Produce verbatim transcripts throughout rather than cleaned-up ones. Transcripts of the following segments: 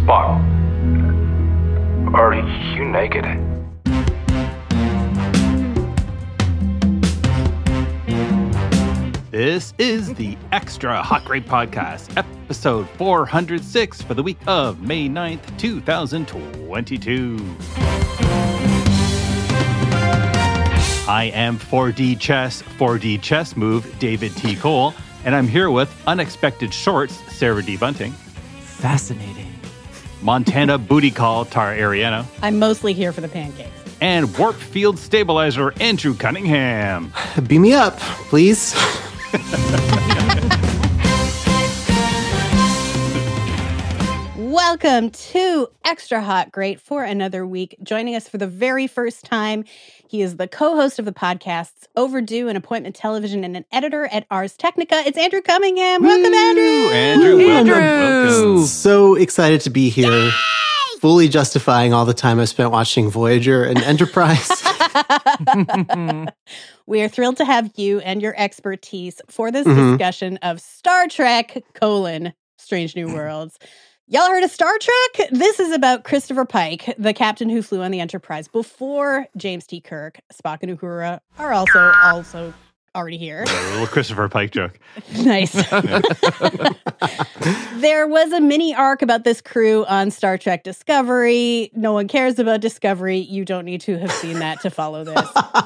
Spock, are you naked? This is the Extra Hot Grade Podcast, episode four hundred six for the week of May ninth, twenty twenty-two. I am four D Chess, four D Chess Move, David T. Cole, and I'm here with Unexpected Shorts, Sarah D. Bunting. Fascinating. Montana Booty Call, Tara Ariano. I'm mostly here for the pancakes. And Warp Field Stabilizer, Andrew Cunningham. Beam me up, please. Welcome to Extra Hot Great for another week. Joining us for the very first time, he is the co-host of the podcasts Overdue and Appointment Television and an editor at Ars Technica. It's Andrew Cunningham. Woo! Welcome, Andrew. Andrew, welcome, Andrew. welcome. So excited to be here. Yay! Fully justifying all the time I spent watching Voyager and Enterprise. We are thrilled to have you and your expertise for this Mm-hmm. discussion of Star Trek, colon, Strange New Worlds. Y'all heard of Star Trek? This is about Christopher Pike, the captain who flew on the Enterprise before James T. Kirk. Spock and Uhura are also also already here. A little Christopher Pike joke. Nice. There was a mini arc about this crew on Star Trek Discovery. No one cares about Discovery. You don't need to have seen that to follow this.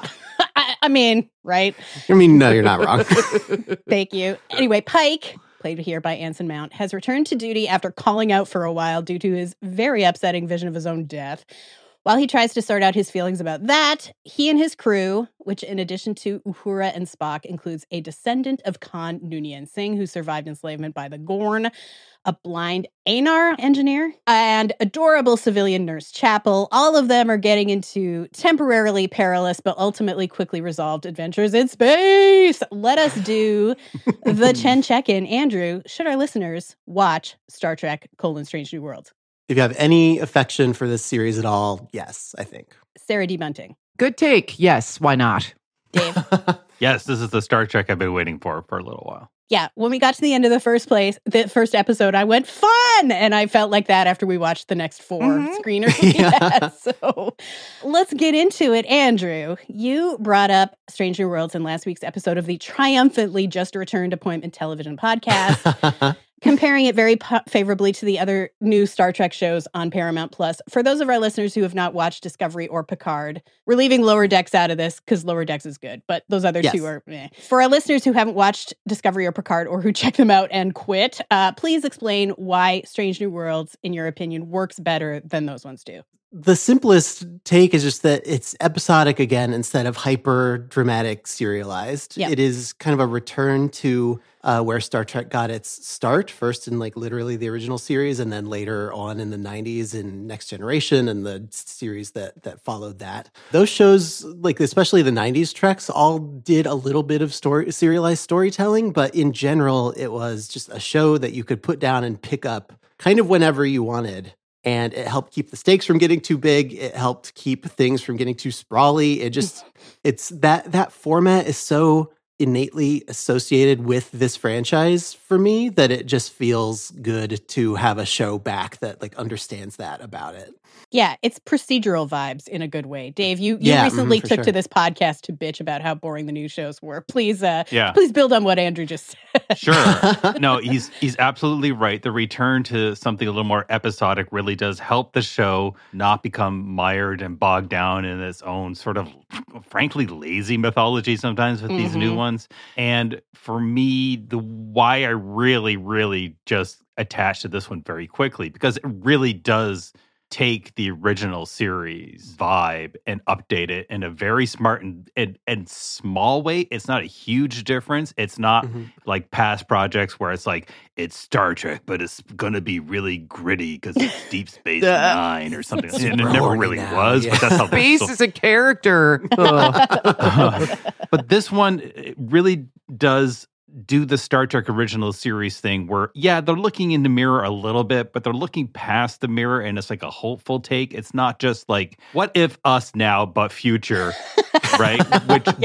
I, I mean, right? I mean, no, you're not wrong. Thank you. Anyway, Pike, played here by Anson Mount, has returned to duty after calling out for a while due to his very upsetting vision of his own death. While he tries to sort out his feelings about that, he and his crew, which in addition to Uhura and Spock, includes a descendant of Khan Noonien Singh, who survived enslavement by the Gorn, a blind Aenar engineer, and adorable civilian nurse Chapel. All of them are getting into temporarily perilous but ultimately quickly resolved adventures in space. Let us do the Chen check-in. Andrew, should our listeners watch Star Trek, colon, Strange New Worlds? If you have any affection for this series at all, yes, I think. Sarah D. Bunting. Good take. Yes, why not? Dave. Yes, this is the Star Trek I've been waiting for for a little while. Yeah, when we got to the end of the first place, the first episode, I went, fun! And I felt like that after we watched the next four Mm-hmm. screeners we Yeah. had. So let's get into it. Andrew, you brought up Strange New Worlds in last week's episode of the triumphantly just returned Appointment Television podcast, comparing it very po- favorably to the other new Star Trek shows on Paramount Plus. For those of our listeners who have not watched Discovery or Picard, we're leaving Lower Decks out of this because Lower Decks is good, but those other Yes. two are meh. For our listeners who haven't watched Discovery or Picard or who check them out and quit, uh, please explain why Strange New Worlds, in your opinion, works better than those ones do. The simplest take is just that it's episodic again instead of hyper dramatic serialized. Yep. It is kind of a return to uh, where Star Trek got its start, first in like literally the original series, and then later on in the nineties in Next Generation and the series that that followed that. Those shows, like especially the nineties Treks, all did a little bit of story serialized storytelling, but in general, it was just a show that you could put down and pick up kind of whenever you wanted. And it helped keep the stakes from getting too big. It helped keep things from getting too sprawly. It just, it's that, that format is so innately associated with this franchise for me that it just feels good to have a show back that like understands that about it. Yeah, it's procedural vibes in a good way. Dave, you, you Yeah, recently mhm, for took sure. to this podcast to bitch about how boring the new shows were. Please, uh, Yeah. please build on what Andrew just said. Sure. No, he's he's absolutely right. The return to something a little more episodic really does help the show not become mired and bogged down in its own sort of, frankly, lazy mythology sometimes with these new Mhm. ones. And for me, the why I really, really just attached to this one very quickly, because it really does take the original series vibe and update it in a very smart and, and, and small way. It's not a huge difference. It's not Mhm. like past projects where it's like, it's Star Trek, but it's going to be really gritty because it's Deep Space Nine or something. And it never Corny really now, was, yeah. but that's how Space so- is a character. Ugh. But this one it really does do the Star Trek original series thing where, yeah, they're looking in the mirror a little bit, but they're looking past the mirror and it's like a hopeful take. It's not just like, what if us now, but future, right? Which, Yes. which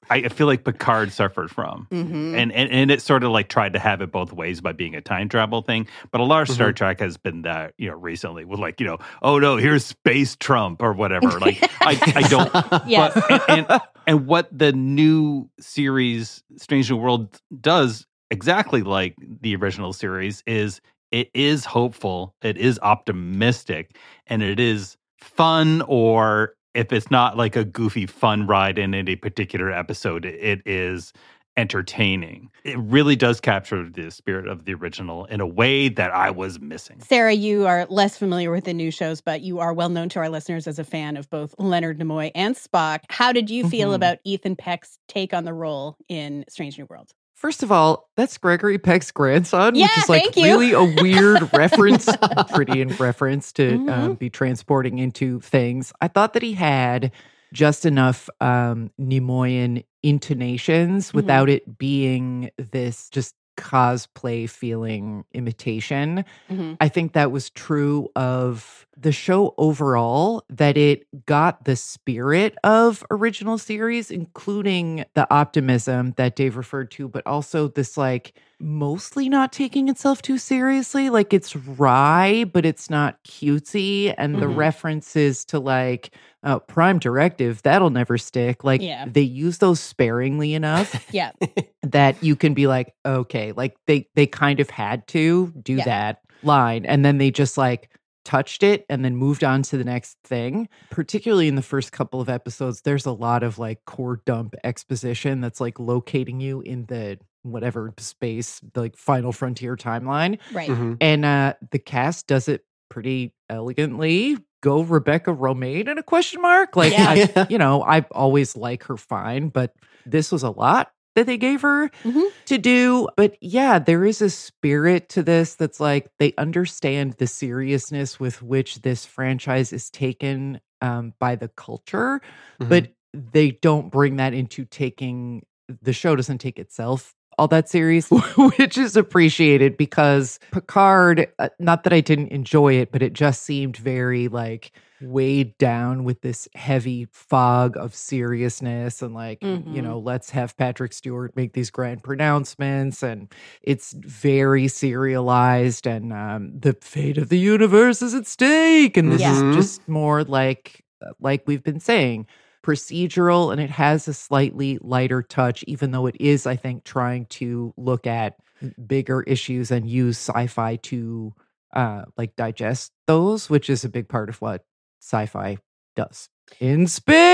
I feel like Picard suffered from. Mhm. And, and and it sort of like tried to have it both ways by being a time travel thing. But a lot of Star Mhm. Trek has been that, you know, recently with like, you know, oh no, here's Space Trump or whatever. Like, I, I don't. Yes. But, and, and, and what the new series, Strange New World, does exactly like the original series is it is hopeful, it is optimistic, and it is fun, or if it's not like a goofy fun ride in any particular episode, it is entertaining. It really does capture the spirit of the original in a way that I was missing. Sarah, you are less familiar with the new shows, but you are well known to our listeners as a fan of both Leonard Nimoy and Spock. How did you feel Mhm. about Ethan Peck's take on the role in Strange New Worlds? First of all, that's Gregory Peck's grandson, Yeah, which is like thank you. really a weird reference, Freudian reference to Mhm. um, be transporting into things. I thought that he had just enough um, Nimoyan intonations Mm-hmm. without it being this just cosplay feeling imitation. Mhm. I think that was true of the show overall, that it got the spirit of original series, including the optimism that Dave referred to, but also this like mostly not taking itself too seriously. Like it's wry, but it's not cutesy. And the Mhm. references to like uh, Prime Directive, that'll never stick. Like Yeah. they use those sparingly enough Yeah. that you can be like, okay, like they they kind of had to do Yeah. that line, and then they just like touched it and then moved on to the next thing. Particularly in the first couple of episodes, there's a lot of like core dump exposition that's like locating you in the whatever space, the like Final Frontier timeline, Right. Mhm. and uh the cast does it pretty elegantly. Go Rebecca Romaine in a question mark. Like Yeah. I, Yeah. you know, I always like her fine, but this was a lot that they gave her Mhm. to do. But yeah, there is a spirit to this that's like they understand the seriousness with which this franchise is taken um, by the culture, Mhm. but they don't bring that into taking the show doesn't take itself all that serious, which is appreciated because Picard, uh, not that I didn't enjoy it, but it just seemed very like weighed down with this heavy fog of seriousness and like, you Mhm. know, let's have Patrick Stewart make these grand pronouncements. And it's very serialized and um, the fate of the universe is at stake. And this Mhm. is just more like, like we've been saying, procedural, and it has a slightly lighter touch, even though it is, I think, trying to look at bigger issues and use sci-fi to uh, like digest those, which is a big part of what sci-fi does in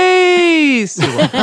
space.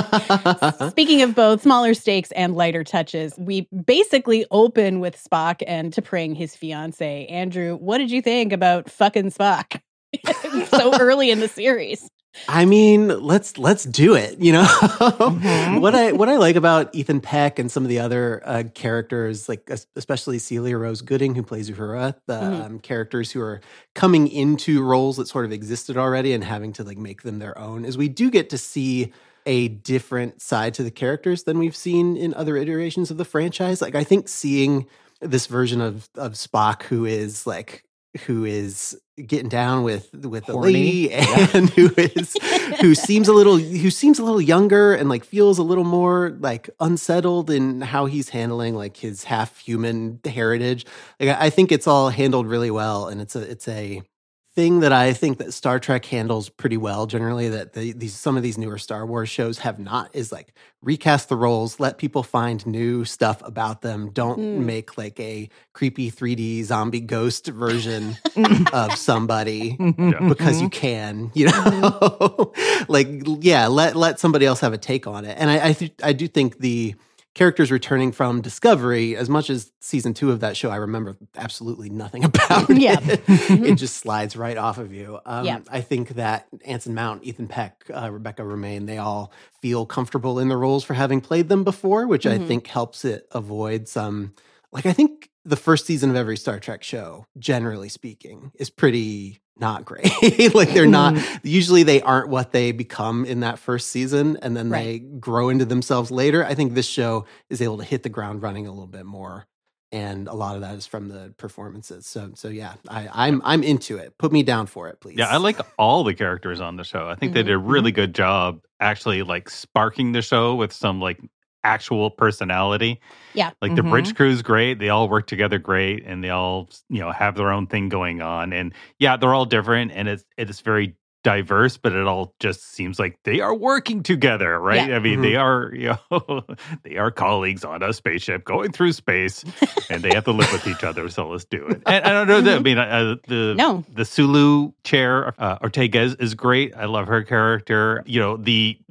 Speaking of both smaller stakes and lighter touches, we basically open with Spock and T'Pring, his fiance. Andrew, what did you think about fucking Spock so early in the series? I mean, let's let's do it. You know Mhm. what I what I like about Ethan Peck and some of the other uh, characters, like es- especially Celia Rose Gooding, who plays Uhura, the Mhm. um, characters who are coming into roles that sort of existed already and having to like make them their own, is we do get to see a different side to the characters than we've seen in other iterations of the franchise. Like I think seeing this version of of Spock who is like who is getting down with with the Horny. lady and who is who seems a little who seems a little younger and like feels a little more like unsettled in how he's handling like his half human heritage. Like I I think it's all handled really well, and it's a it's a thing that I think that Star Trek handles pretty well generally, that the, these some of these newer Star Wars shows have not, is like recast the roles, let people find new stuff about them. Don't Mm. make like a creepy three D zombie ghost version of somebody because you can, you know, like, yeah, let, let somebody else have a take on it. And I, I, th- I do think the characters returning from Discovery, as much as season two of that show, I remember absolutely nothing about Yeah. it. It just slides right off of you. Um, Yeah. I think that Anson Mount, Ethan Peck, uh, Rebecca Romaine, they all feel comfortable in the roles for having played them before, which I Mhm. think helps it avoid some, like, I think the first season of every Star Trek show, generally speaking, is pretty not great. Like they're not, usually they aren't what they become in that first season, and then they grow into themselves later. I think this show is able to hit the ground running a little bit more and a lot of that is from the performances. So, so yeah, I, I'm I'm into it. Put me down for it, please. Yeah, I like all the characters on the show. I think Mhm. they did a really good job actually like sparking the show with some like actual personality. Yeah. Like the Mhm. bridge crew's great. They all work together great and they all, you know, have their own thing going on. And yeah, they're all different and it's it's very diverse, but it all just seems like they are working together, right? Yeah. I mean, Mhm. they are, you know, they are colleagues on a spaceship going through space and they have to live with each other. So let's do it. And I don't know that, I mean, uh, the, No. the Sulu chair, uh, Ortega is, is great. I love her character. You know, the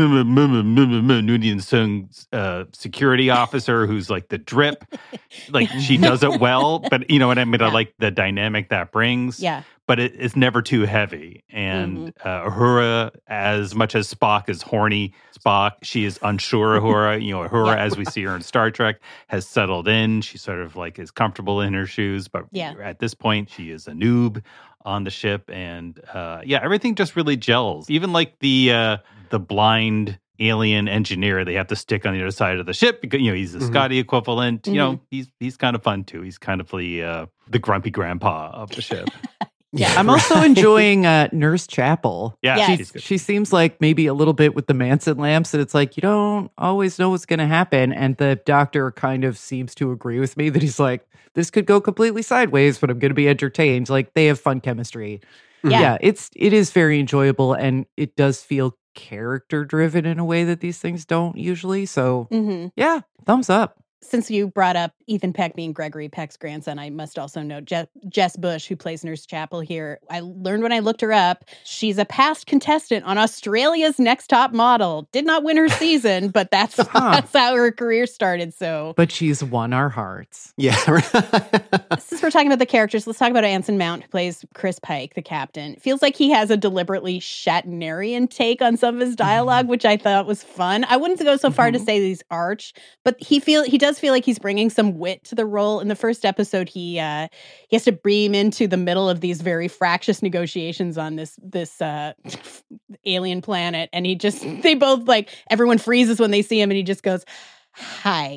Noonien Sung uh, security officer who's like the drip, like she does it well, but you know what I mean? I Yeah. like the dynamic that brings. Yeah. But it, it's never too heavy. And uh, Uhura, as much as Spock is horny Spock, she is unsure Uhura. You know, Uhura, Yeah. as we see her in Star Trek, has settled in. She sort of like is comfortable in her shoes. But Yeah. at this point, she is a noob on the ship. And uh, yeah, everything just really gels. Even like the uh, the blind alien engineer they have to stick on the other side of the ship because you know he's the Mhm. Scotty equivalent. Mhm. You know, he's he's kind of fun too. He's kind of the uh, the grumpy grandpa of the ship. Yeah. I'm also enjoying uh, Nurse Chapel. Yeah, Yes. she's good. She seems like maybe a little bit with the Manson lamps, and it's like you don't always know what's going to happen. And the doctor kind of seems to agree with me that he's like, this could go completely sideways, but I'm going to be entertained. Like they have fun chemistry. Yeah. Yeah, it's it is very enjoyable, and it does feel character driven in a way that these things don't usually. So hmm yeah, thumbs up. Since you brought up Ethan Peck being Gregory Peck's grandson, I must also note Je- Jess Bush, who plays Nurse Chapel here. I learned when I looked her up, she's a past contestant on Australia's Next Top Model. Did not win her season, but that's Huh. that's how her career started. So, But she's won our hearts. Yeah. since we're talking about the characters, let's talk about Anson Mount, who plays Chris Pike, the captain. Feels like he has a deliberately Shatnerian take on some of his dialogue, which I thought was fun. I wouldn't go so far to Mhm. say he's arch, but he feel he does feel like he's bringing some wit to the role. In the first episode, he uh, he has to beam into the middle of these very fractious negotiations on this this uh, alien planet, and he just they both like everyone freezes when they see him, and he just goes, "Hi."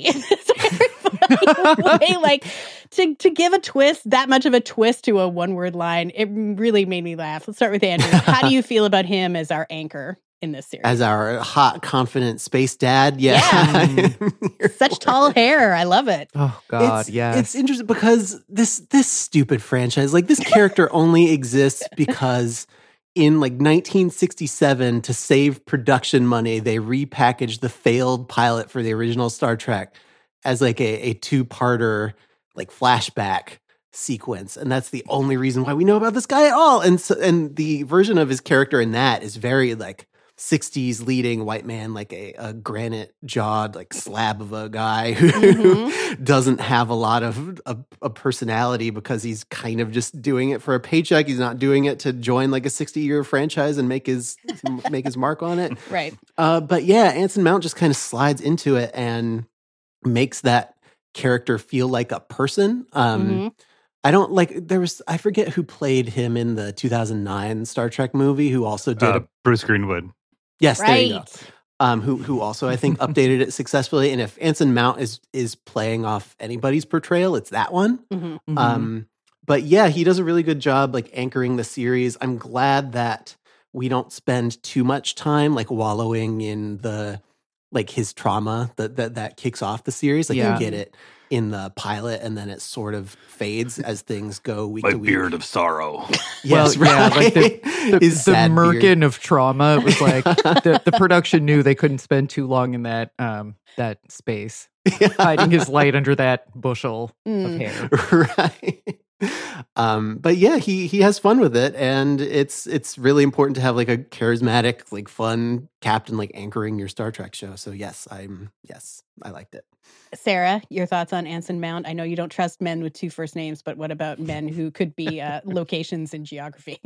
It's very funny way, like to to give a twist, that much of a twist to a one word line. It really made me laugh. Let's start with Andrew. How do you feel about him as our anchor in this series? As our hot, confident space dad. Yeah. You're Such for tall it. hair. I love it. Oh God, it's, yes. it's interesting because this this stupid franchise, like this character only exists because in like nineteen sixty-seven, to save production money, they repackaged the failed pilot for the original Star Trek as like a, a two-parter like flashback sequence, and that's the only reason why we know about this guy at all. And so, and the version of his character in that is very like sixties leading white man, like a, a granite jawed like slab of a guy who Mhm. doesn't have a lot of a, a personality because he's kind of just doing it for a paycheck. He's not doing it to join like a sixty year franchise and make his make his mark on it. Right. Uh, but yeah, Anson Mount just kind of slides into it and makes that character feel like a person. Um, Mhm. I don't like, there was, I forget who played him in the two thousand nine Star Trek movie, who also did, Uh, a, Bruce Greenwood. yes, there you go. Right. Um, who, who also I think updated it successfully. And if Anson Mount is, is playing off anybody's portrayal, it's that one. Mhm. Mhm. Um, but yeah, he does a really good job like anchoring the series. I'm glad that we don't spend too much time like wallowing in the like his trauma that that, that kicks off the series. Like Yeah. you get it in the pilot, and then it sort of fades as things go week to week. of sorrow. Yes, Well, yeah, like the- right. the, His the sad beard. merkin of trauma. It was like the, the production knew they couldn't spend too long in that um that space, hiding his light under that bushel Mm. of hair. Right. Um, but yeah, he he has fun with it, and it's it's really important to have like a charismatic, like fun captain like anchoring your Star Trek show. So yes, I'm yes, I liked it. Sarah, your thoughts on Anson Mount? I know you don't trust men with two first names, but what about men who could be uh, locations in geography?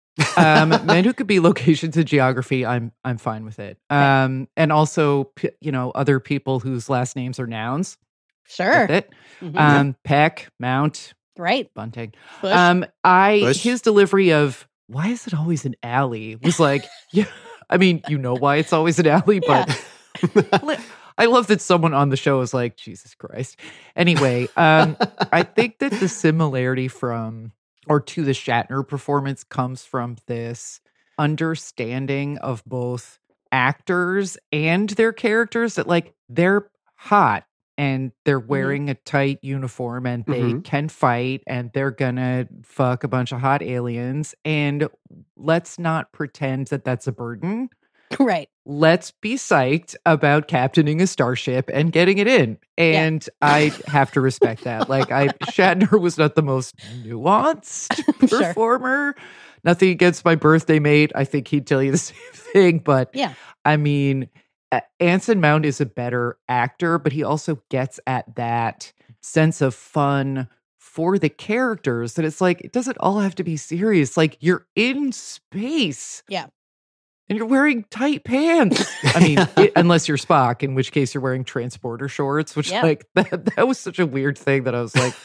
um, men who could be locations in geography, I'm I'm fine with it. Um, and also, p- you know, other people whose last names are nouns. Sure. That's it. Mhm. Um, Peck, Mount, Right. Bunting. Bush. Um, I Bush. his delivery of why is it always an alley was like, yeah. I mean, you know why it's always an alley, but li- I love that someone on the show is like, Jesus Christ. Anyway, um, I think that the similarity from or to the Shatner performance comes from this understanding of both actors and their characters that like they're hot and they're wearing mm-hmm. a tight uniform and they mm-hmm. can fight and they're gonna fuck a bunch of hot aliens. And let's not pretend that that's a burden. Right. Let's be psyched about captaining a starship and getting it in. And yeah. I have to respect that. Like, I Shatner was not the most nuanced performer. Sure. Nothing against my birthday mate. I think he'd tell you the same thing. But yeah, I mean, Anson Mount is a better actor, but he also gets at that sense of fun for the characters that it's like, it doesn't all have to be serious. Like, you're in space. Yeah. And you're wearing tight pants. I mean, it, unless you're Spock, in which case you're wearing transporter shorts, which yeah. like that, that was such a weird thing that I was like,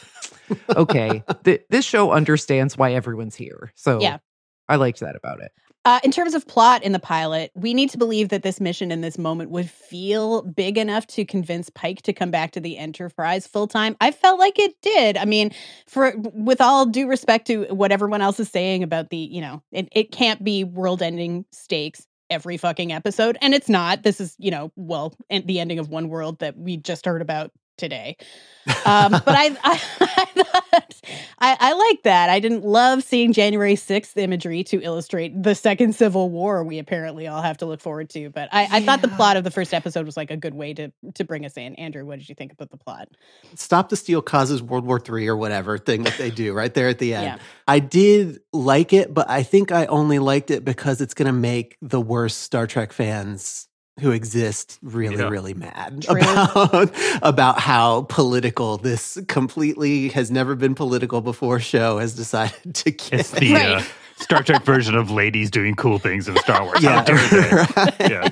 okay, th- this show understands why everyone's here. So yeah. I liked that about it. Uh, in terms of plot in the pilot, we need to believe that this mission in this moment would feel big enough to convince Pike to come back to the Enterprise full time. I felt like it did. I mean, for with all due respect to what everyone else is saying about the, you know, it, it can't be world-ending stakes every fucking episode, and it's not. This is, you know, well, the ending of One World that we just heard about today. Um, but I, I, I thought I, I like that. I didn't love seeing January sixth imagery to illustrate the second Civil War we apparently all have to look forward to. But I, yeah. I thought the plot of the first episode was like a good way to to bring us in. Andrew, what did you think about the plot? Stop the Steal causes World War Three or whatever thing that they do right there at the end. Yeah. I did like it, but I think I only liked it because it's going to make the worst Star Trek fans who exist really, yeah. really mad True. about about how political this completely has never been political before show has decided to get. It's the right. uh, Star Trek version of ladies doing cool things in Star Wars. Yeah, right. yeah.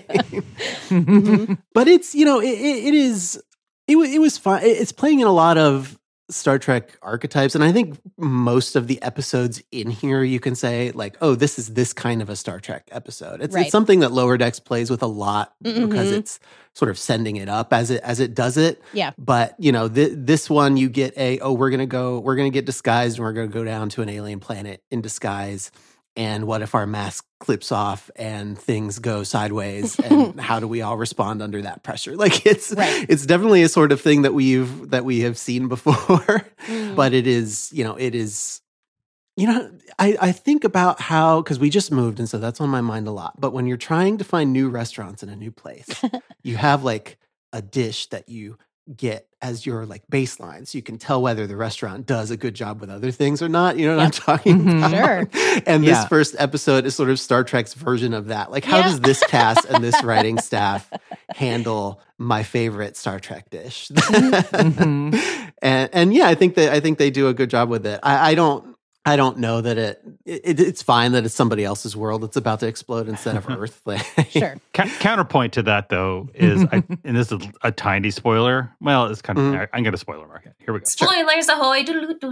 mm-hmm. But it's, you know, it, it, it is, it, it was fun. It's playing in a lot of Star Trek archetypes. And I think most of the episodes in here, you can say like, oh, this is this kind of a Star Trek episode. It's, right. it's something that Lower Decks plays with a lot mm-hmm. because it's sort of sending it up as it, as it does it. Yeah. But you know, th- this one you get a, oh, we're going to go, we're going to get disguised and we're going to go down to an alien planet in disguise. And what if our mask clips off and things go sideways? And how do we all respond under that pressure? Like it's right. it's definitely a sort of thing that we've that we have seen before. Mm. But it is, you know, it is, you know, I, I think about how, because we just moved, and so that's on my mind a lot. But when you're trying to find new restaurants in a new place, you have like a dish that you get as your like baseline, so you can tell whether the restaurant does a good job with other things or not. You know what yep. I'm talking mm-hmm. about? Sure. And yeah. this first episode is sort of Star Trek's version of that. Like, how yeah. does this cast and this writing staff handle my favorite Star Trek dish? mm-hmm. and and yeah, I think that I think they do a good job with it. I, I don't. I don't know that it, it. It's fine that it's somebody else's world that's about to explode instead of Earth. Sure. C- counterpoint to that, though, is I, and this is a tiny spoiler. Well, it's kind of. Mm. I'm going to spoiler market. Here we go. Spoilers ahoy!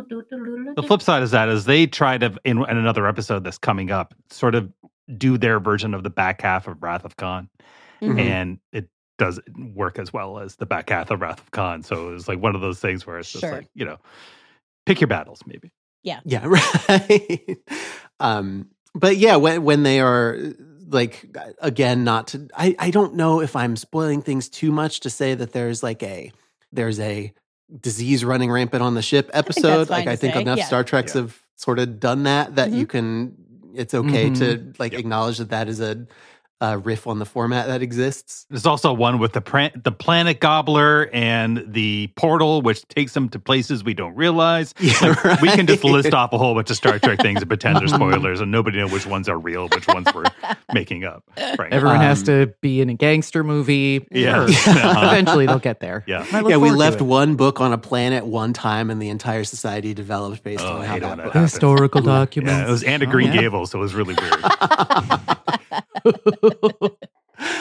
The flip side is that is they try to in, in another episode that's coming up, sort of do their version of the back half of Wrath of Khan, mm-hmm. and it doesn't work as well as the back half of Wrath of Khan. So it's like one of those things where it's just sure. like, you know, pick your battles, maybe. Yeah. Yeah, right. um, but yeah, when when they are like, again, not to, I, I don't know if I'm spoiling things too much to say that there's like a, there's a disease running rampant on the ship episode. I like I think say. enough yeah. Star Treks yeah. have sort of done that, that mm-hmm. you can, it's okay mm-hmm. to like yep. acknowledge that that is a, Uh, riff on the format that exists. There's also one with the pran- the planet gobbler and the portal, which takes them to places we don't realize. Yeah, like, right. We can just list off a whole bunch of Star Trek things and pretend they're spoilers, and nobody knows which ones are real, which ones we're making up. Right? Everyone Um, has to be in a gangster movie. Yeah. Sure. Uh-huh. Eventually they'll get there. Yeah. I look Yeah, we forward to left it. one book on a planet one time, and the entire society developed based Oh, on I how hate that when that book. happens. Historical Yeah, documents. it was Anne of Oh, Green yeah. Gables, so it was really weird.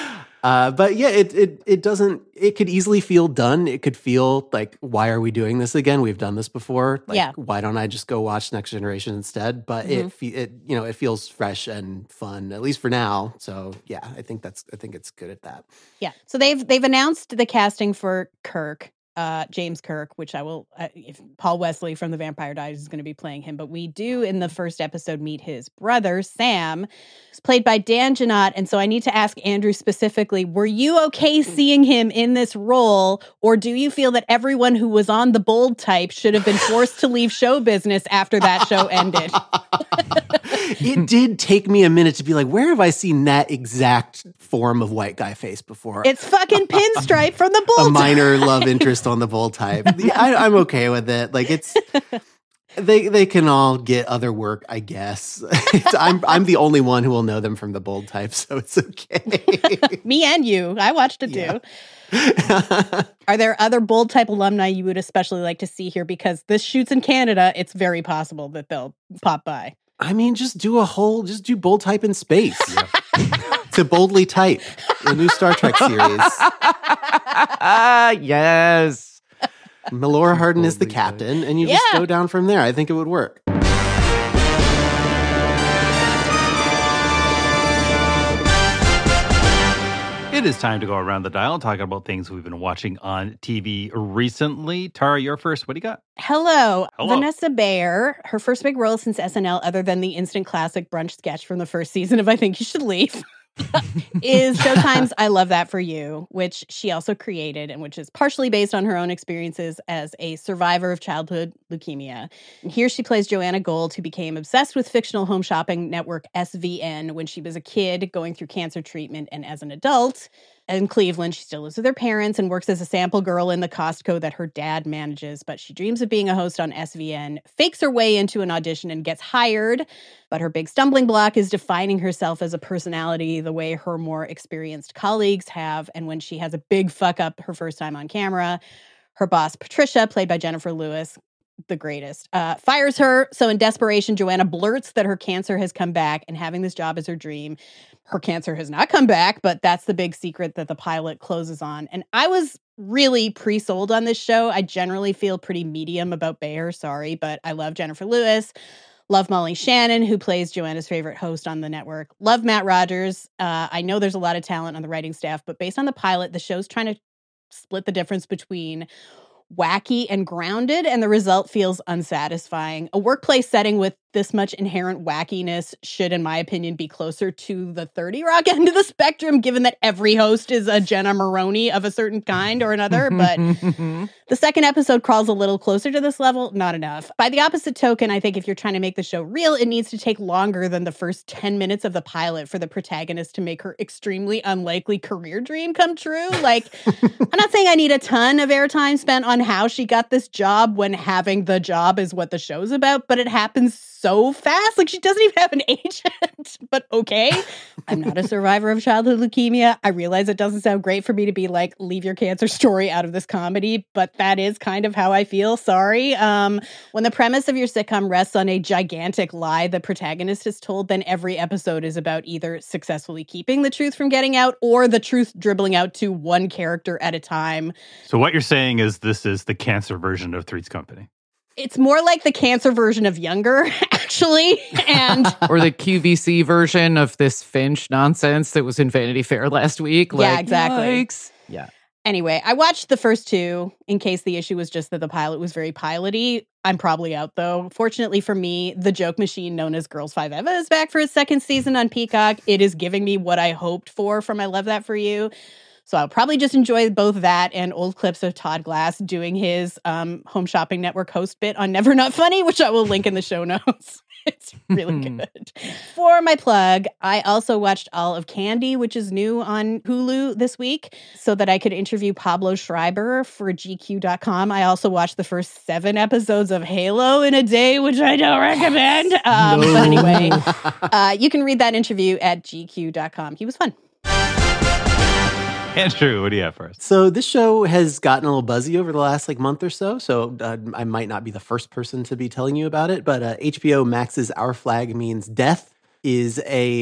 Uh, but yeah, it, it it doesn't. It could easily feel done. It could feel like, why are we doing this again? We've done this before. Like, Yeah. why don't I just go watch Next Generation instead? But Mhm. it fe- it you know it feels fresh and fun, at least for now. So yeah, I think that's I think it's good at that. Yeah. So they've they've announced the casting for Kirk, uh, James Kirk, which I will. Uh, if Paul Wesley from The Vampire Diaries is going to be playing him, but we do in the first episode meet his brother Sam, who's played by Dan Janot. And so I need to ask Andrew specifically: were you okay seeing him in this role, or do you feel that everyone who was on The Bold Type should have been forced to leave show business after that show ended? It did take me a minute to be like, where have I seen that exact form of white guy face before? It's fucking Pinstripe from The Bold a Type. minor love interest on The Bold Type. I, I'm okay with it. Like, it's they they can all get other work, I guess. It's, I'm I'm the only one who will know them from The Bold Type, so it's okay. Me and you. I watched it too. Yeah. Are there other Bold Type alumni you would especially like to see here? Because this shoots in Canada, it's very possible that they'll pop by. I mean, just do a whole, just do Bold Type in space. To Boldly Type, the new Star Trek series. Yes. Melora Hardin is the Boldly captain, and you just Yeah. go down from there. I think it would work. It is time to go around the dial and talk about things we've been watching on T V recently. Tara, you're first. What do you got? Hello. Hello. Vanessa Bayer, her first big role since S N L, other than the instant classic brunch sketch from the first season of I Think You Should Leave, is Showtime's I Love That For You, which she also created and which is partially based on her own experiences as a survivor of childhood leukemia. And here she plays Joanna Gold, who became obsessed with fictional home shopping network S V N when she was a kid going through cancer treatment, and as an adult. In Cleveland, she still lives with her parents and works as a sample girl in the Costco that her dad manages, but she dreams of being a host on S V N, fakes her way into an audition and gets hired. But her big stumbling block is defining herself as a personality the way her more experienced colleagues have. And when she has a big fuck up her first time on camera, her boss, Patricia, played by Jennifer Lewis, the greatest, uh, fires her. So in desperation, Joanna blurts that her cancer has come back and having this job is her dream. Her cancer has not come back, but that's the big secret that the pilot closes on. And I was really pre-sold on this show. I generally feel pretty medium about Bayer, sorry, but I love Jennifer Lewis. Love Molly Shannon, who plays Joanna's favorite host on the network. Love Matt Rogers. Uh, I know there's a lot of talent on the writing staff, but based on the pilot, the show's trying to split the difference between wacky and grounded, and the result feels unsatisfying. A workplace setting with this much inherent wackiness should, in my opinion, be closer to the thirty Rock end of the spectrum, given that every host is a Jenna Maroney of a certain kind or another. But the second episode crawls a little closer to this level, not enough. By the opposite token, I think if you're trying to make the show real, it needs to take longer than the first ten minutes of the pilot for the protagonist to make her extremely unlikely career dream come true. Like, I'm not saying I need a ton of airtime spent on how she got this job when having the job is what the show's about, but it happens so fast. Like, she doesn't even have an agent, but okay. I'm not a survivor of childhood leukemia. I realize it doesn't sound great for me to be like, leave your cancer story out of this comedy, but that is kind of how I feel. Sorry. Um, when the premise of your sitcom rests on a gigantic lie the protagonist is told, then every episode is about either successfully keeping the truth from getting out or the truth dribbling out to one character at a time. So what you're saying is this is the cancer version of Three's Company. It's more like the cancer version of Younger, actually. And Or the Q V C version of this Finch nonsense that was in Vanity Fair last week. Yeah, Like, exactly. yikes. Yeah. anyway, I watched the first two in case the issue was just that the pilot was very piloty. I'm probably out, though. Fortunately for me, the joke machine known as Girls Five Eva is back for its second season on Peacock. It is giving me what I hoped for from I Love That For You. So I'll probably just enjoy both that and old clips of Todd Glass doing his um, Home Shopping Network host bit on Never Not Funny, which I will link in the show notes. It's really good. For my plug, I also watched all of Candy, which is new on Hulu this week, so that I could interview Pablo Schreiber for G Q dot com. I also watched the first seven episodes of Halo in a day, which I don't recommend. Um, No. But anyway, uh, you can read that interview at G Q dot com. He was fun. Andrew, what do you have for us? So this show has gotten a little buzzy over the last like month or so. So uh, I might not be the first person to be telling you about it, but uh, H B O Max's Our Flag Means Death is a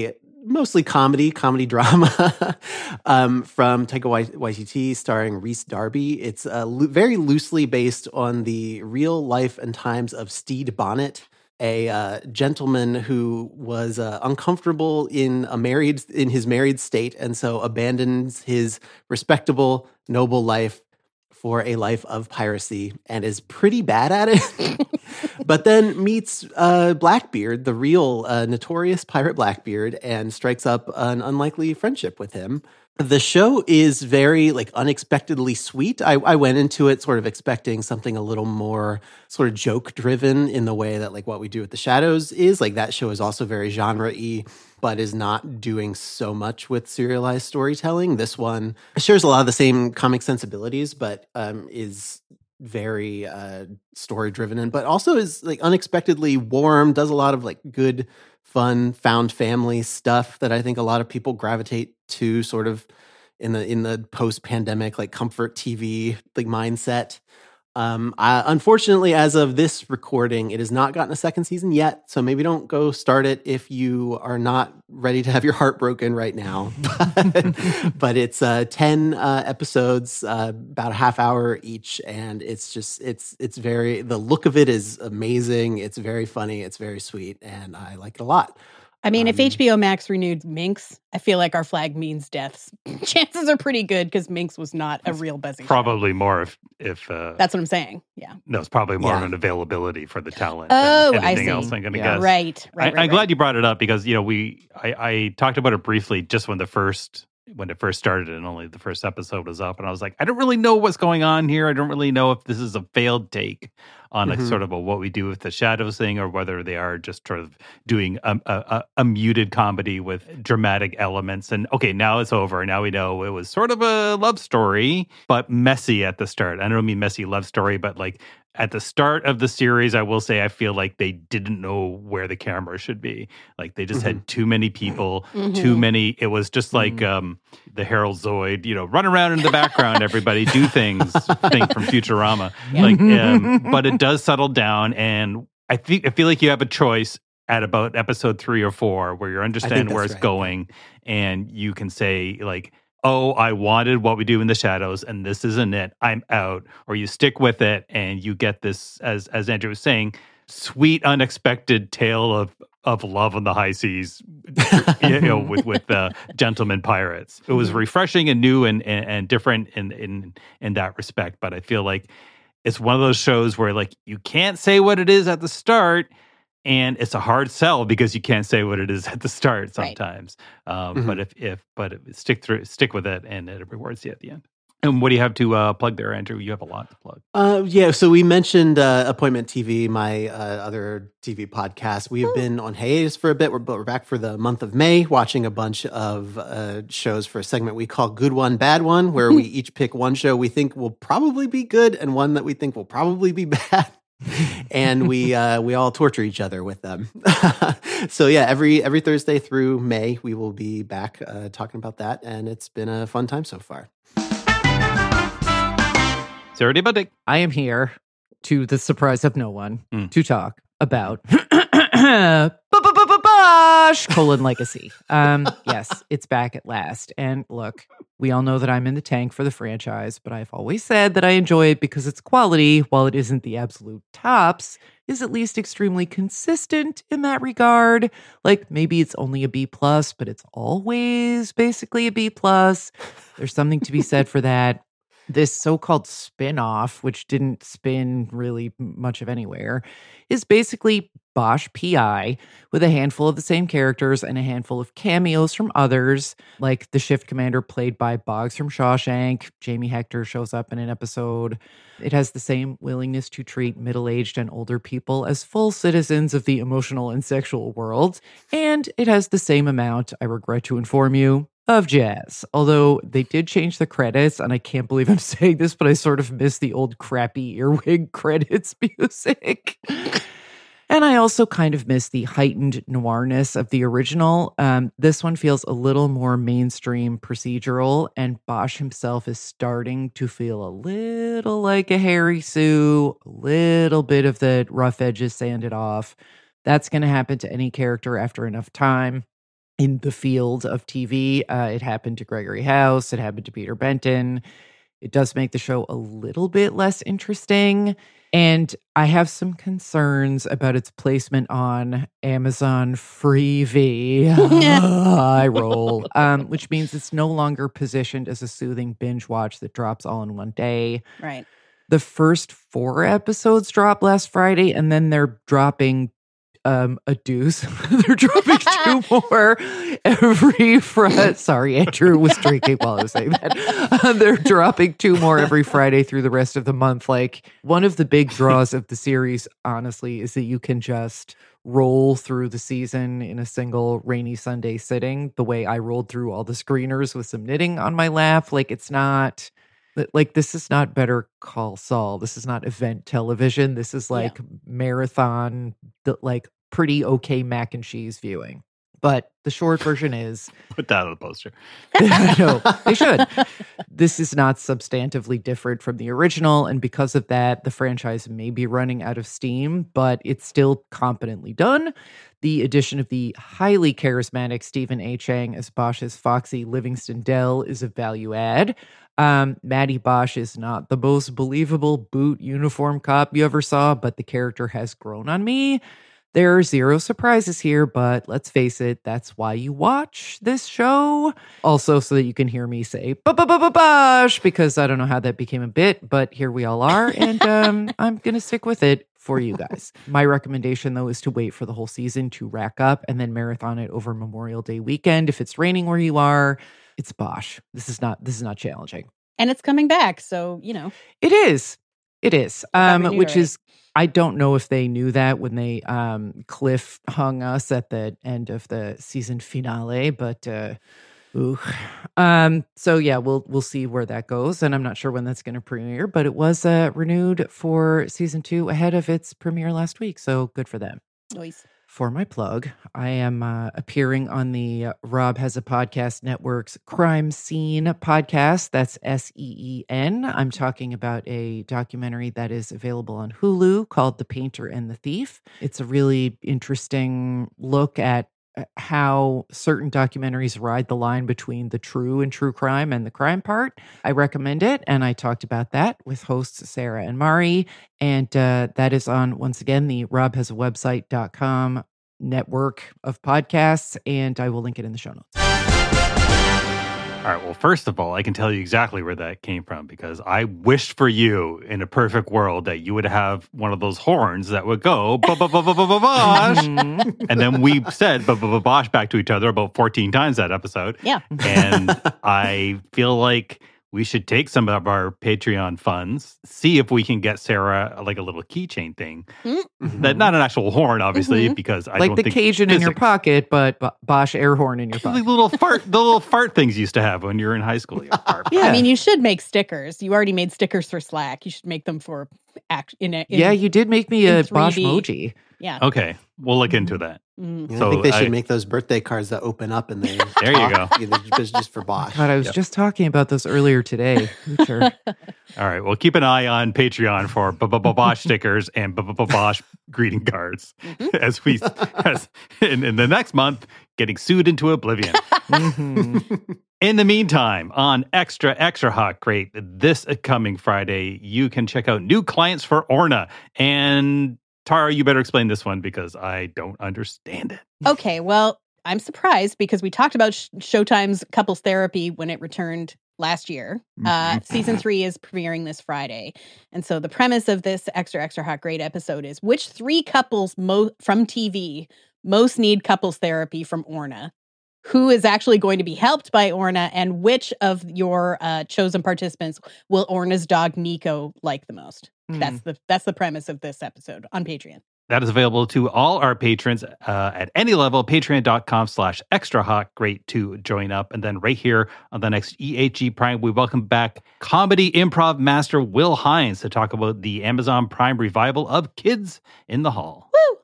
mostly comedy, comedy drama um, from Taika Waititi, starring Rhys Darby. It's uh, lo- very loosely based on the real life and times of Stede Bonnet, a uh, gentleman who was uh, uncomfortable in a married in his married state, and so abandons his respectable, noble life for a life of piracy, and is pretty bad at it. But then meets uh, Blackbeard, the real uh, notorious pirate Blackbeard, and strikes up an unlikely friendship with him. The show is very like unexpectedly sweet. I, I went into it sort of expecting something a little more sort of joke driven in the way that like What We Do with the Shadows is. Like that show is also very genre-y, but is not doing so much with serialized storytelling. This one shares a lot of the same comic sensibilities, but um, is very uh, story driven, and but also is like unexpectedly warm. Does a lot of like good, fun, found family stuff that I think a lot of people gravitate to, sort of in the in the post pandemic like comfort T V like mindset. Um, I, unfortunately, as of this recording, it has not gotten a second season yet. So maybe don't go start it if you are not ready to have your heart broken right now. But, but it's uh, ten uh, episodes, uh, about a half hour each, and it's just it's it's very the look of it is amazing. It's very funny. It's very sweet, and I like it a lot. I mean, Um, if H B O Max renewed Minx, I feel like our flag means deaths. Chances are pretty good because Minx was not a real buzzing show. Probably more if if uh, That's what I'm saying. Yeah. no, it's probably more Yeah. of an availability for the talent. Oh, than I anything see. else. I'm going to Yeah. guess. Right. Right. I, right, I'm glad right. you brought it up because you know we I, I talked about it briefly just when the first when it first started and only the first episode was up, and I was like, I don't really know what's going on here. I don't really know if this is a failed take on a Mhm. sort of a What We Do with the Shadows thing, or whether they are just sort of doing a, a, a, a muted comedy with dramatic elements. And okay, now it's over. Now we know it was sort of a love story, but messy at the start. I don't mean messy love story, but like at the start of the series, I will say I feel like they didn't know where the camera should be. Like they just had too many people, too Mhm. many. It was just like um, the Harold Zoid, you know, run around in the background, everybody do things, thing from Futurama. Yeah. Like, um, but it does settle down, and I think I feel like you have a choice at about episode three or four where you understand where that's it's right. going, and you can say like, oh, I wanted What We Do in the Shadows, and this isn't it. I'm out. Or you stick with it, and you get this, as as Andrew was saying, sweet, unexpected tale of of love on the high seas, you know, with with the gentleman pirates. It was refreshing and new and and, and different in in in that respect. But I feel like it's one of those shows where like you can't say what it is at the start. And it's a hard sell because you can't say what it is at the start Right. sometimes. Um, Mhm. But if if but if, stick through, stick with it, and it rewards you at the end. And what do you have to uh, plug there, Andrew? You have a lot to plug. Uh, yeah, so we mentioned uh, Appointment T V, my uh, other T V podcast. We have been on hiatus for a bit, we're, but we're back for the month of May, watching a bunch of uh, shows for a segment we call Good One, Bad One, where we each pick one show we think will probably be good and one that we think will probably be bad. And we uh, we all torture each other with them. So yeah, every every Thursday through May, we will be back uh, talking about that, and it's been a fun time so far. Sarah D. Buddick. I am here, to the surprise of no one, Mm. to talk about Bosch colon legacy. Um, yes, it's back at last. And look, we all know that I'm in the tank for the franchise, but I've always said that I enjoy it because its quality, while it isn't the absolute tops, is at least extremely consistent in that regard. Like maybe it's only a B plus, but it's always basically a B plus. There's something to be said for that. This so-called spin-off, which didn't spin really much of anywhere, is basically Bosch P I with a handful of the same characters and a handful of cameos from others, like the shift commander played by Boggs from Shawshank. Jamie Hector shows up in an episode. It has the same willingness to treat middle-aged and older people as full citizens of the emotional and sexual world. And it has the same amount, I regret to inform you, of jazz. Although they did change the credits, and I can't believe I'm saying this, but I sort of miss the old crappy earwig credits music. And I also kind of miss the heightened noirness of the original. Um, this one feels a little more mainstream procedural, and Bosch himself is starting to feel a little like a Harry Sue, a little bit of the rough edges sanded off. That's going to happen to any character after enough time. in the field of T V. Uh, it happened to Gregory House. It happened to Peter Benton. It does make the show a little bit less interesting. And I have some concerns about its placement on Amazon Freevee. I roll. Um, which means it's no longer positioned as a soothing binge watch that drops all in one day. Right. The first four episodes dropped last Friday, and then they're dropping um, a deuce. They're dropping two more every Friday. Sorry, Andrew was drinking while I was saying that. Uh, they're dropping two more every Friday through the rest of the month. Like, one of the big draws of the series, honestly, is that you can just roll through the season in a single rainy Sunday sitting, the way I rolled through all the screeners with some knitting on my lap. Like, it's not... Like, this is not Better Call Saul. This is not event television. This is like yeah. marathon, like pretty okay mac and cheese viewing. But the short version is... Put that on the poster. I know, they should. This is not substantively different from the original, and because of that, the franchise may be running out of steam, but it's still competently done. The addition of the highly charismatic Stephen A. Chang as Bosch's Foxy Livingston Dell is a value add. Um, Maddie Bosch is not the most believable boot uniform cop you ever saw, but the character has grown on me. There are zero surprises here, but let's face it, that's why you watch this show. Also, so that you can hear me say, Bosch, because I don't know how that became a bit, but here we all are, and um, I'm going to stick with it for you guys. My recommendation, though, is to wait for the whole season to rack up and then marathon it over Memorial Day weekend. If it's raining where you are, it's Bosch. This is not, this is not challenging. And it's coming back, so, you know. It is. It is. Um, which is... I don't know if they knew that when they um, cliff hung us at the end of the season finale, but uh, ooh. Um, so yeah, we'll we'll see where that goes, and I'm not sure when that's going to premiere, but it was uh, renewed for season two ahead of its premiere last week, so good for them. Nice. For my plug, I am uh, appearing on the uh, Rob Has a Podcast Network's Crime Scene podcast. That's S E E N. I'm talking about a documentary that is available on Hulu called The Painter and the Thief. It's a really interesting look at how certain documentaries ride the line between the true and true crime and the crime part. I recommend it, and I talked about that with hosts Sarah and Mari, and uh, that is on, once again, the rob has a website dot com network of podcasts, and I will link it in the show notes. All right, well, first of all, I can tell you exactly where that came from, because I wished for you in a perfect world that you would have one of those horns that would go ba-ba-ba-ba-ba-bosh. And then we said ba-ba-ba-bosh back to each other about fourteen times that episode. Yeah. And I feel like we should take some of our Patreon funds, see if we can get Sarah like a little keychain thing. Mm-hmm. That not an actual horn, obviously, mm-hmm. because I like don't the think Cajun physics. in your pocket, but B- Bosch air horn in your pocket. Like the little fart, the little fart things you used to have when you were in high school. You fart. Yeah. I mean, you should make stickers. You already made stickers for Slack. You should make them for act in, a, in Yeah, you did make me a three D. Bosch emoji. Yeah. Okay, we'll look into that. Mm. Yeah, So I think they should I- make those birthday cards that open up and they There you go. talk, you know, just, just for Bosch. God, I was Yep. just talking about those earlier today. Sure. All right, well, keep an eye on Patreon for Bosch stickers and Bosch greeting cards as we, as in, in the next month, getting sued into oblivion. Mm-hmm. In the meantime, on Extra Extra Hot Great, this coming Friday, you can check out new clients for Orna. And Tara, you better explain this one because I don't understand it. Okay, well, I'm surprised because we talked about Sh- Showtime's Couples Therapy when it returned last year. Uh, season three is premiering this Friday. And so the premise of this Extra Extra Hot Great episode is which three couples mo- from T V most need couples therapy from Orna? Who is actually going to be helped by Orna, and which of your uh, chosen participants will Orna's dog Nico like the most? Mm. That's the that's the premise of this episode on Patreon. That is available to all our patrons uh, at any level, patreon.com slash extra hot great to join up. And then right here on the next E H G Prime, we welcome back comedy improv master Will Hines to talk about the Amazon Prime revival of Kids in the Hall. Woo!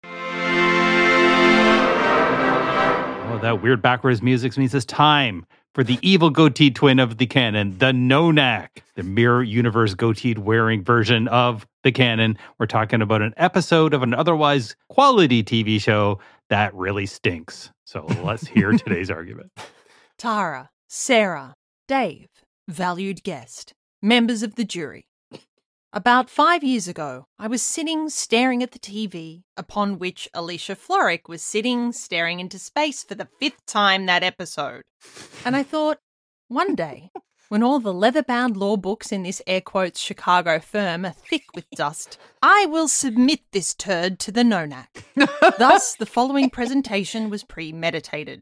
Oh, that weird backwards music means it's time for the evil goateed twin of the canon, the Nonak, the mirror universe goateed wearing version of the canon. We're talking about an episode of an otherwise quality T V show that really stinks. So let's hear today's argument. Tara, Sarah, Dave, valued guest, members of the jury. About five years ago, I was sitting staring at the T V, upon which Alicia Florrick was sitting staring into space for the fifth time that episode. And I thought, one day, when all the leather-bound law books in this air quotes Chicago firm are thick with dust, I will submit this turd to the Nonak. Thus, the following presentation was premeditated.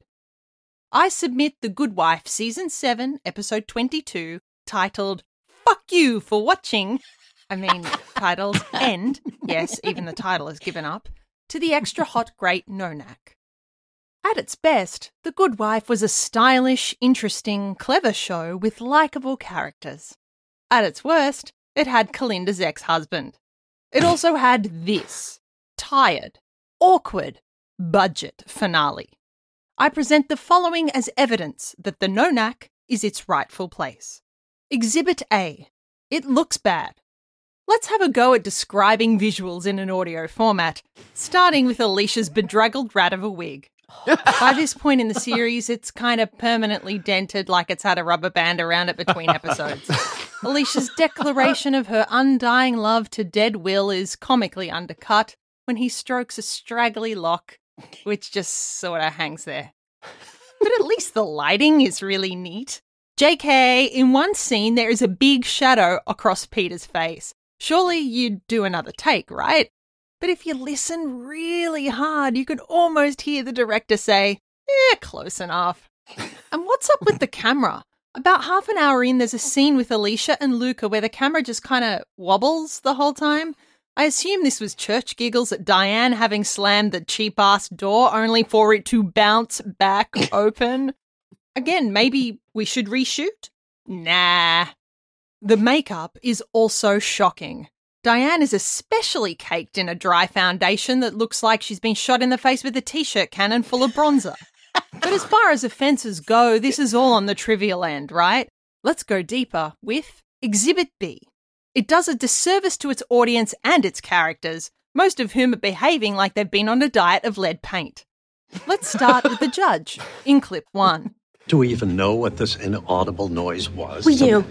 I submit The Good Wife Season seven, Episode twenty-two, titled, Fuck You for Watching... I mean, titled, and, yes, even the title is given up, to the extra hot great Nonak. At its best, The Good Wife was a stylish, interesting, clever show with likeable characters. At its worst, it had Kalinda's ex-husband. It also had this tired, awkward, budget finale. I present the following as evidence that the Nonak is its rightful place. Exhibit A. It looks bad. Let's have a go at describing visuals in an audio format, starting with Alicia's bedraggled rat of a wig. By this point in the series, it's kind of permanently dented like it's had a rubber band around it between episodes. Alicia's declaration of her undying love to dead Will is comically undercut when he strokes a straggly lock, which just sort of hangs there. But at least the lighting is really neat. J K, in one scene, there is a big shadow across Peter's face. Surely you'd do another take, right? But if you listen really hard, you could almost hear the director say, eh, close enough. And what's up with the camera? About half an hour in, there's a scene with Alicia and Luca where the camera just kind of wobbles the whole time. I assume this was church giggles at Diane having slammed the cheap-ass door only for it to bounce back open. Again, maybe we should reshoot? Nah. The makeup is also shocking. Diane is especially caked in a dry foundation that looks like she's been shot in the face with a t-shirt cannon full of bronzer. But as far as offences go, this is all on the trivial end, right? Let's go deeper with Exhibit B. It does a disservice to its audience and its characters, most of whom are behaving like they've been on a diet of lead paint. Let's start with the judge in clip one. Do we even know what this inaudible noise was? We do.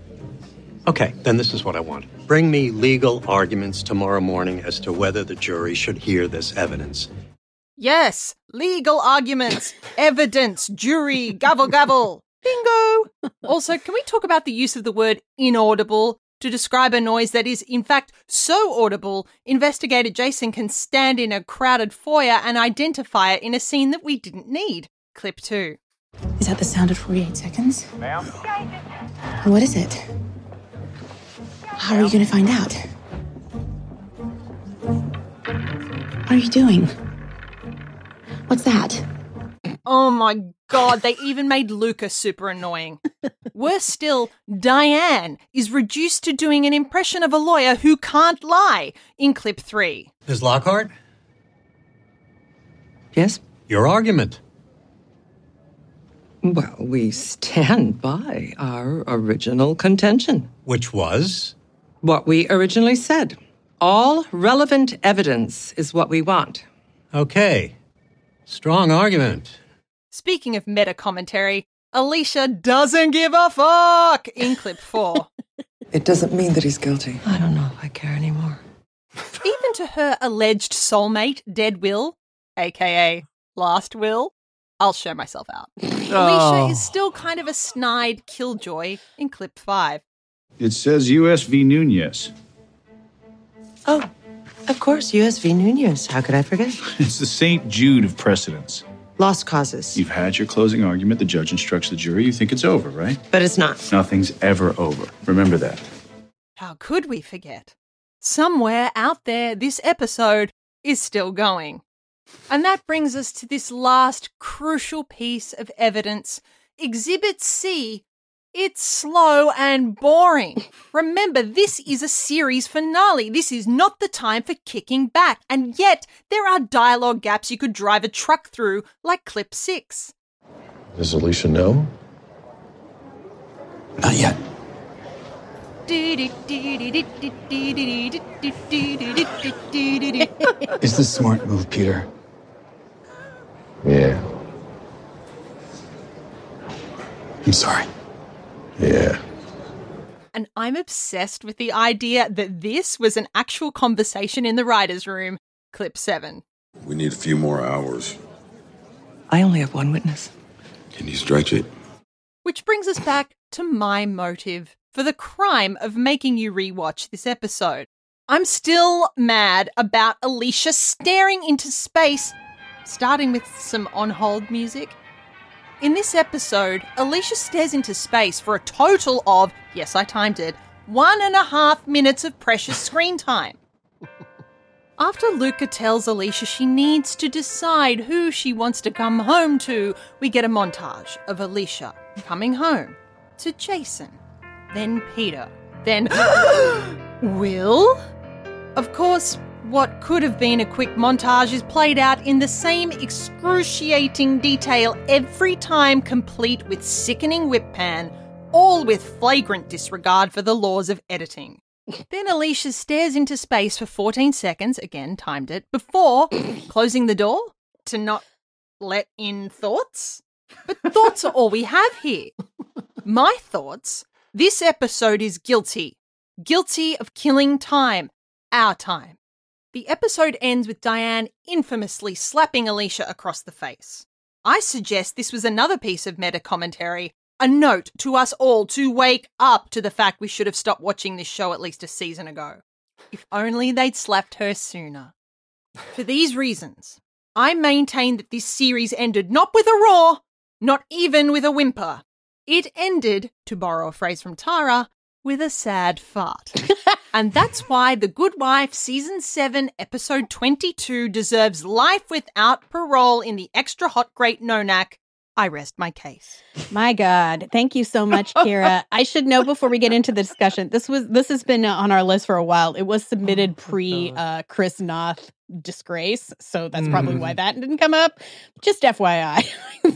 Okay, then this is what I want. Bring me legal arguments tomorrow morning as to whether the jury should hear this evidence. Yes, legal arguments, evidence, jury, gavel, gavel. Bingo! Also, can we talk about the use of the word inaudible to describe a noise that is, in fact, so audible, Investigator Jason can stand in a crowded foyer and identify it in a scene that we didn't need? Clip two. Is that the sound at forty-eight seconds? Ma'am? What is it? How are you going to find out? What are you doing? What's that? Oh my god, they even made Luca super annoying. Worse still, Diane is reduced to doing an impression of a lawyer who can't lie in clip three. Miz Lockhart? Yes? Your argument. Well, we stand by our original contention. Which was? What we originally said. All relevant evidence is what we want. Okay. Strong argument. Speaking of meta commentary, Alicia doesn't give a fuck in clip four. It doesn't mean that he's guilty. I don't know if I care anymore. Even to her alleged soulmate, Dead Will, aka Last Will, I'll show myself out. Oh. Alicia is still kind of a snide killjoy in clip five. It says U S v. Nunez. Oh, of course, U S v. Nunez. How could I forget? It's the Saint Jude of precedents. Lost causes. You've had your closing argument. The judge instructs the jury. You think it's over, right? But it's not. Nothing's ever over. Remember that. How could we forget? Somewhere out there, this episode is still going. And that brings us to this last crucial piece of evidence. Exhibit C. It's slow and boring. Remember, this is a series finale. This is not the time for kicking back. And yet, there are dialogue gaps you could drive a truck through, like clip six. Does Alicia know? Not yet. Is this smart move, Peter? Yeah. I'm sorry. Yeah. And I'm obsessed with the idea that this was an actual conversation in the writer's room. Clip seven. We need a few more hours. I only have one witness. Can you stretch it? Which brings us back to my motive for the crime of making you rewatch this episode. I'm still mad about Alicia staring into space, starting with some on-hold music. In this episode, Alicia stares into space for a total of, yes, I timed it, one and a half minutes of precious screen time. After Luca tells Alicia she needs to decide who she wants to come home to, we get a montage of Alicia coming home to Jason, then Peter, then Will? Of course, what could have been a quick montage is played out in the same excruciating detail every time, complete with sickening whip pan, all with flagrant disregard for the laws of editing. Then Alicia stares into space for fourteen seconds, again timed it, before closing the door to not let in thoughts. But thoughts are all we have here. My thoughts, this episode is guilty. Guilty of killing time. Our time. The episode ends with Diane infamously slapping Alicia across the face. I suggest this was another piece of meta commentary, a note to us all to wake up to the fact we should have stopped watching this show at least a season ago. If only they'd slapped her sooner. For these reasons, I maintain that this series ended not with a roar, not even with a whimper. It ended, to borrow a phrase from Tara, with a sad fart. And that's why The Good Wife Season seven Episode twenty-two deserves life without parole in the extra hot great Nonak. I rest my case. My God. Thank you so much, Kira. I should know before we get into the discussion, this was this has been on our list for a while. It was submitted pre uh, Chris Noth disgrace, so that's probably mm. why that didn't come up. Just F Y I.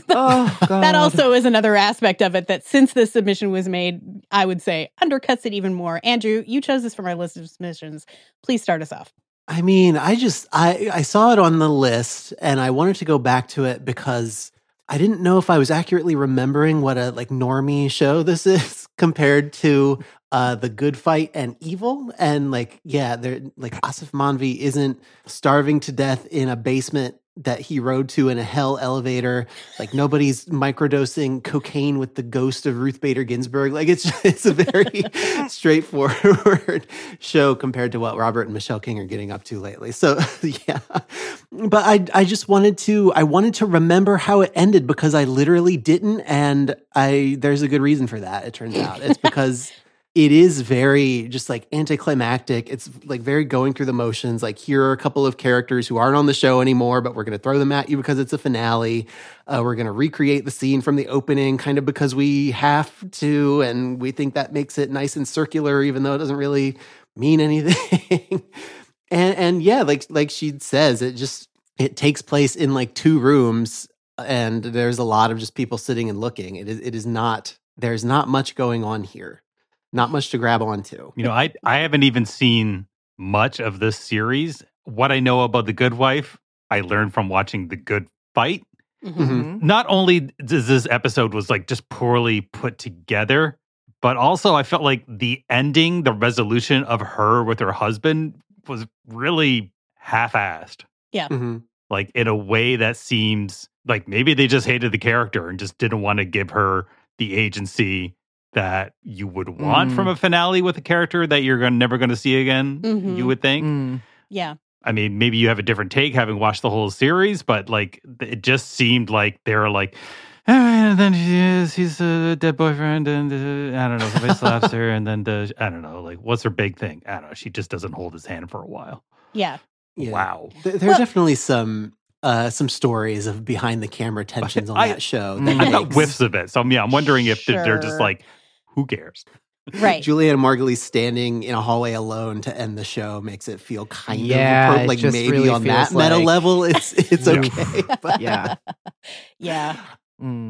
Oh, God. That also is another aspect of it that since this submission was made, I would say undercuts it even more. Andrew, you chose this from our list of submissions. Please start us off. I mean, I just, I, I saw it on the list and I wanted to go back to it because I didn't know if I was accurately remembering what a like normie show this is compared to uh, The Good Fight and Evil. And like, yeah, they're like Asif Manvi isn't starving to death in a basement that he rode to in a hell elevator. Like nobody's microdosing cocaine with the ghost of Ruth Bader Ginsburg. Like it's it's a very straightforward show compared to what Robert and Michelle King are getting up to lately. So yeah, but I I just wanted to I wanted to remember how it ended because I literally didn't, and I there's a good reason for that. It turns out it's because it is very just like anticlimactic. It's like very going through the motions. Like here are a couple of characters who aren't on the show anymore, but we're going to throw them at you because it's a finale. Uh, we're going to recreate the scene from the opening kind of because we have to. And we think that makes it nice and circular, even though it doesn't really mean anything. and, and yeah, like, like she says, it just, it takes place in like two rooms and there's a lot of just people sitting and looking. It is, it is not, there's not much going on here. Not much to grab onto. You know, I I haven't even seen much of this series. What I know about The Good Wife, I learned from watching The Good Fight. Mm-hmm. Not only does this episode was like just poorly put together, but also I felt like the ending, the resolution of her with her husband was really half-assed. Yeah. Mm-hmm. Like in a way that seems like maybe they just hated the character and just didn't want to give her the agency that you would want mm. from a finale with a character that you're gonna, never going to see again, mm-hmm. you would think. Mm. Yeah. I mean, maybe you have a different take having watched the whole series, but like it just seemed like they were like, oh, and then he is, he's a dead boyfriend, and uh, I don't know, somebody slaps her, and then the, I don't know, like what's her big thing? I don't know. She just doesn't hold his hand for a while. Yeah. yeah. Wow. There, there well, are definitely some uh, some stories of behind the camera tensions on I, that show. I, That I got whiffs of it. So yeah, I'm wondering if sure. they're, they're just like, who cares? Right. Julianne Margulies standing in a hallway alone to end the show makes it feel kind yeah, of like maybe really on that like... meta level it's it's okay. But yeah. Yeah. Mm.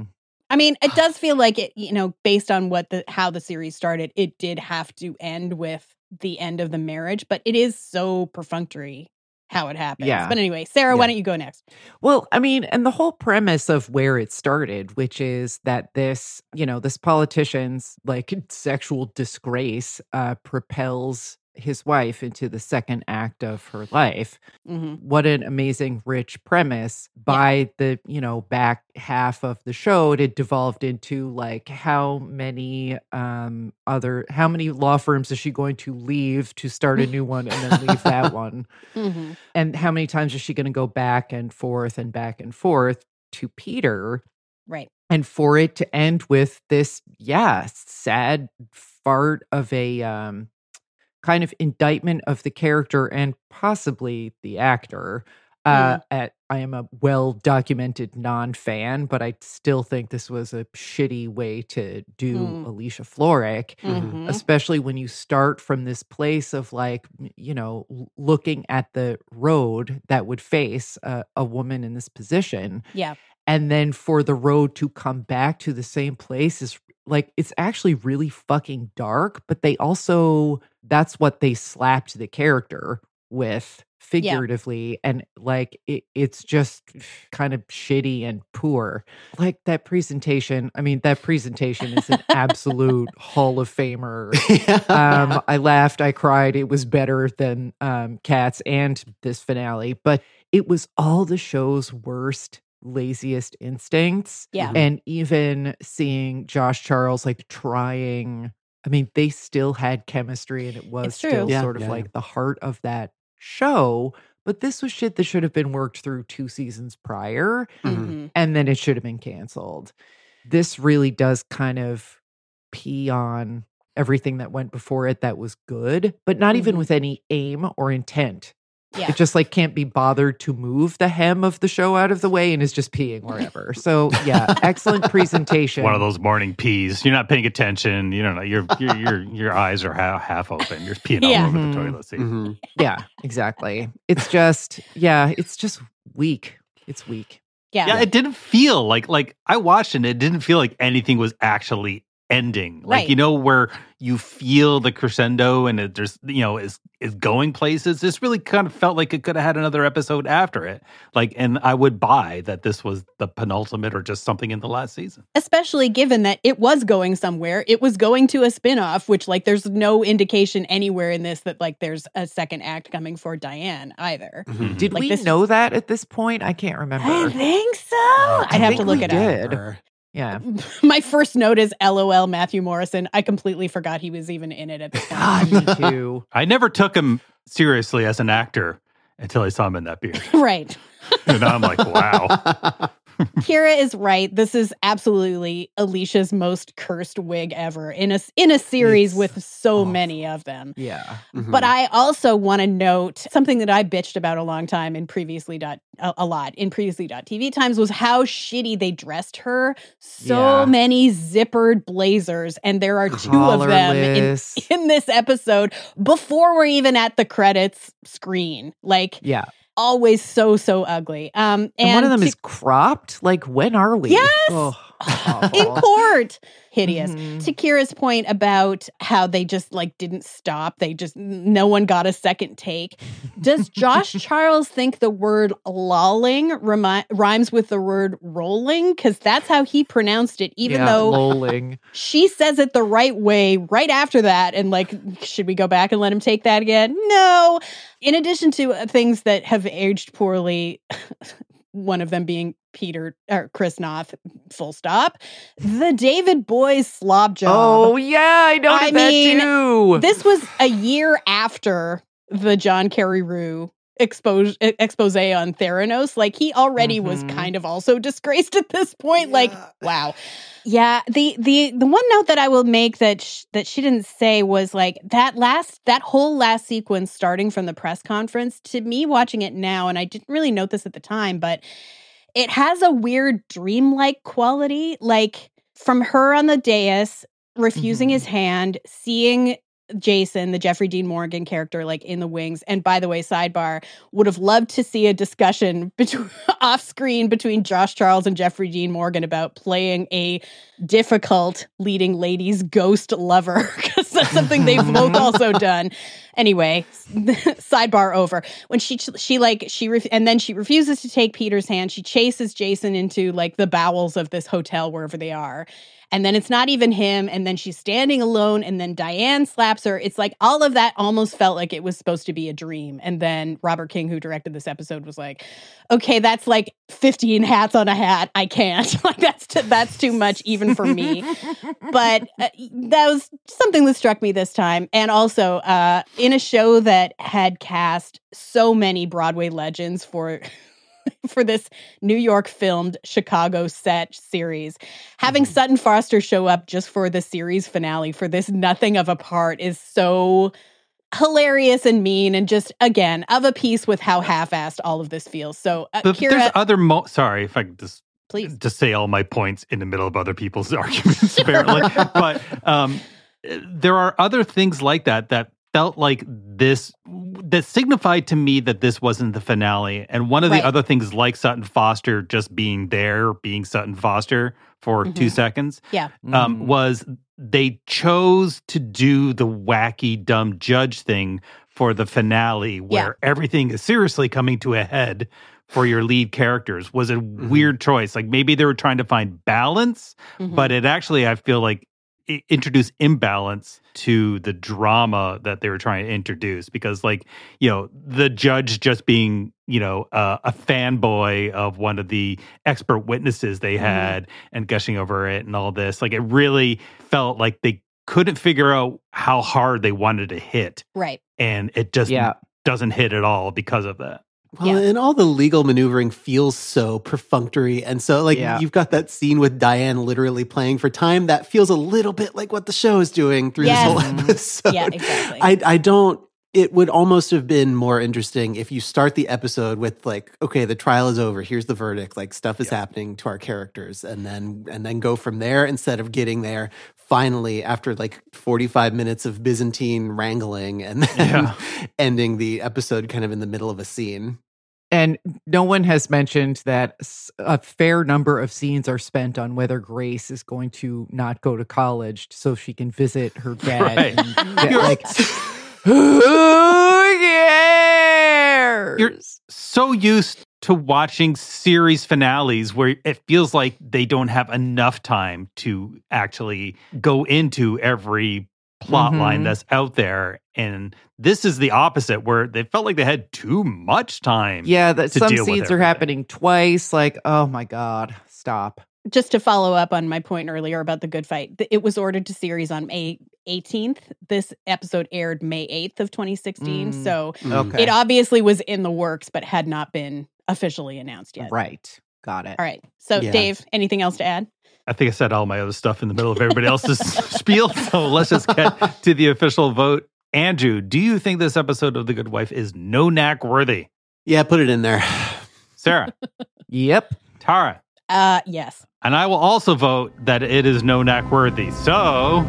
I mean, it does feel like it, you know, based on what the how the series started, it did have to end with the end of the marriage, but it is so perfunctory how it happens. Yeah. But anyway, Sarah, Yeah. why don't you go next? Well, I mean, and the whole premise of where it started, which is that this, you know, this politician's like sexual disgrace uh, propels his wife into the second act of her life. Mm-hmm. What an amazing, rich premise. By yeah. the, you know, back half of the show, it had devolved into like how many um other, how many law firms is she going to leave to start a new one and then leave that one? Mm-hmm. And how many times is she going to go back and forth and back and forth to Peter? Right. And for it to end with this, yeah, sad fart of a um kind of indictment of the character and possibly the actor. Uh, mm. at, I am a well-documented non-fan, but I still think this was a shitty way to do mm. Alicia Florrick, mm-hmm. especially when you start from this place of like, you know, looking at the road that would face a, a woman in this position. Yeah. And then for the road to come back to the same place is like, it's actually really fucking dark, but they also, that's what they slapped the character with figuratively. Yeah. And like, it, it's just kind of shitty and poor. Like that presentation. I mean, that presentation is an absolute Hall of Famer. Um, I laughed, I cried. It was better than um, Cats and this finale, but it was all the show's worst laziest instincts. Yeah. And even seeing Josh Charles like trying, I mean, they still had chemistry and it was still yeah, sort of yeah, like yeah. the heart of that show. But this was shit that should have been worked through two seasons prior. Mm-hmm. And then it should have been canceled. This really does kind of pee on everything that went before it that was good, but not mm-hmm. even with any aim or intent. Yeah. It just like can't be bothered to move the hem of the show out of the way and is just peeing wherever. So yeah, excellent presentation. One of those morning pees. You're not paying attention. You don't know. Your your your your eyes are half, half open. You're peeing yeah. all over mm-hmm. the toilet seat. Mm-hmm. Yeah, exactly. It's just yeah, it's just weak. It's weak. Yeah. Yeah, it didn't feel like like I watched it and it didn't feel like anything was actually ending. Like, right. you know, where you feel the crescendo and it there's, you know, is is going places. This really kind of felt like it could have had another episode after it. Like, and I would buy that this was the penultimate or just something in the last season. Especially given that it was going somewhere. It was going to a spinoff, which like there's no indication anywhere in this that like there's a second act coming for Diane either. Mm-hmm. Did like, we this... know that at this point? I can't remember. I think so. Uh, I'd I have think to look we it did. up. Yeah. My first note is LOL Matthew Morrison. I completely forgot he was even in it at the time. God, me too. I never took him seriously as an actor until I saw him in that beard. Right. And I'm like, wow. Kira is right. This is absolutely Alicia's most cursed wig ever in a in a series it's with so awful. many of them. Yeah. Mm-hmm. But I also want to note something that I bitched about a long time in previously dot a, a lot in previously dot T V times was how shitty they dressed her. So Yeah. many zippered blazers, and there are two of them in, Collarless. in this episode before we're even at the credits screen. Like, Yeah. always so so ugly. Um, and, And, one of them to- is cropped. Like, when are we? Yes! Oh, in awful. court. Hideous. Mhm. To Kira's point about how they just like didn't stop. They just, no one got a second take. Does Josh Charles think the word lolling remi- rhymes with the word rolling? Because that's how he pronounced it, even yeah, though lolling. she says it the right way right after that. And like, should we go back and let him take that again? No. In addition to uh, things that have aged poorly, one of them being Peter or Chris Noth, full stop. The David Boys slob job. Oh, yeah, I noted I that mean, too. This was a year after the John Carreyrou expose expose on Theranos. Like, he already Mhm. was kind of also disgraced at this point. Like, wow. Yeah, the the the one note that I will make that sh- that she didn't say was like that last that whole last sequence starting from the press conference. To me, watching it now, and I didn't really note this at the time, but it has a weird dreamlike quality. Like, from her on the dais refusing Mhm. his hand, seeing Jason, the Jeffrey Dean Morgan character, like in the wings. And by the way, sidebar, would have loved to see a discussion between off screen between Josh Charles and Jeffrey Dean Morgan about playing a difficult leading lady's ghost lover, because that's something they've both also done. Anyway, sidebar over. When she she like she ref- and then she refuses to take Peter's hand. She chases Jason into like the bowels of this hotel wherever they are. And then it's not even him. And then she's standing alone. And then Diane slaps her. It's like all of that almost felt like it was supposed to be a dream. And then Robert King, who directed this episode, was like, okay, that's like fifteen hats on a hat. I can't. Like that's t- that's too much even for me. But uh, that was something that struck me this time. And also uh, in a show that had cast so many Broadway legends for... for this New York filmed Chicago set series. Having mm-hmm. Sutton Foster show up just for the series finale for this nothing of a part is so hilarious and mean, and just, again, of a piece with how half-assed all of this feels. So, uh, but Kira, there's other mo- sorry if I could just please just say all my points in the middle of other people's arguments, apparently. But um, there are other things like that that felt like this, that signified to me that this wasn't the finale. And one of Right. the other things, like Sutton Foster just being there, being Sutton Foster for Mhm. two seconds, yeah. um, was they chose to do the wacky, dumb judge thing for the finale, where everything is seriously coming to a head for your lead characters. Was a Mhm. weird choice. Like maybe they were trying to find balance, Mhm. but it actually, I feel like, it introduced imbalance to the drama that they were trying to introduce, because like, you know, the judge just being, you know, uh, a fanboy of one of the expert witnesses they had mm-hmm. and gushing over it and all this, like it really felt like they couldn't figure out how hard they wanted to hit. Right. And it just Yeah. doesn't hit at all because of that. Well, Yeah. and all the legal maneuvering feels so perfunctory. And so, like, Yeah. you've got that scene with Diane literally playing for time. That feels a little bit like what the show is doing through Yes. this whole episode. Yeah, exactly. I, I don't, it would almost have been more interesting if you start the episode with, like, okay, the trial is over. Here's the verdict. Like, stuff is Yeah. happening to our characters. And then, and then go from there instead of getting there finally after like forty-five minutes of Byzantine wrangling and then Yeah. ending the episode kind of in the middle of a scene. And no one has mentioned that s- a fair number of scenes are spent on whether Grace is going to not go to college so she can visit her dad. Right. And get, like, who cares? You're so used to watching series finales where it feels like they don't have enough time to actually go into every plot Mhm. line that's out there. And this is the opposite, where they felt like they had too much time. Yeah, that to some deal with scenes are everything. happening twice. Like, oh my God, stop. Just to follow up on my point earlier about the good fight, th- it was ordered to series on May eighteenth. This episode aired May eighth of twenty sixteen. Mm, So Okay. it obviously was in the works, but had not been officially announced yet. Right. Got it. All right. So, Yeah. Dave, anything else to add? I think I said all my other stuff in the middle of everybody else's spiel. So let's just get to the official vote. Andrew, do you think this episode of The Good Wife is no knack worthy? Yeah, put it in there. Sarah, Yep. Tara, Uh, yes. and I will also vote that it is no knack worthy. So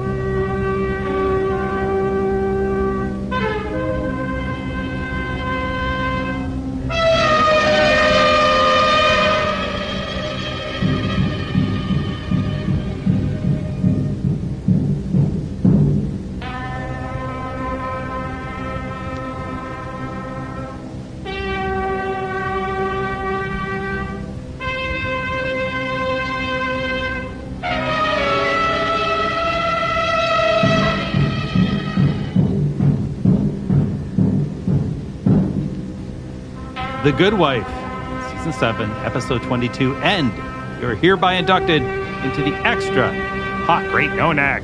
The Good Wife, Season seven, Episode twenty-two, End. You're hereby inducted into the extra hot, great, no knack.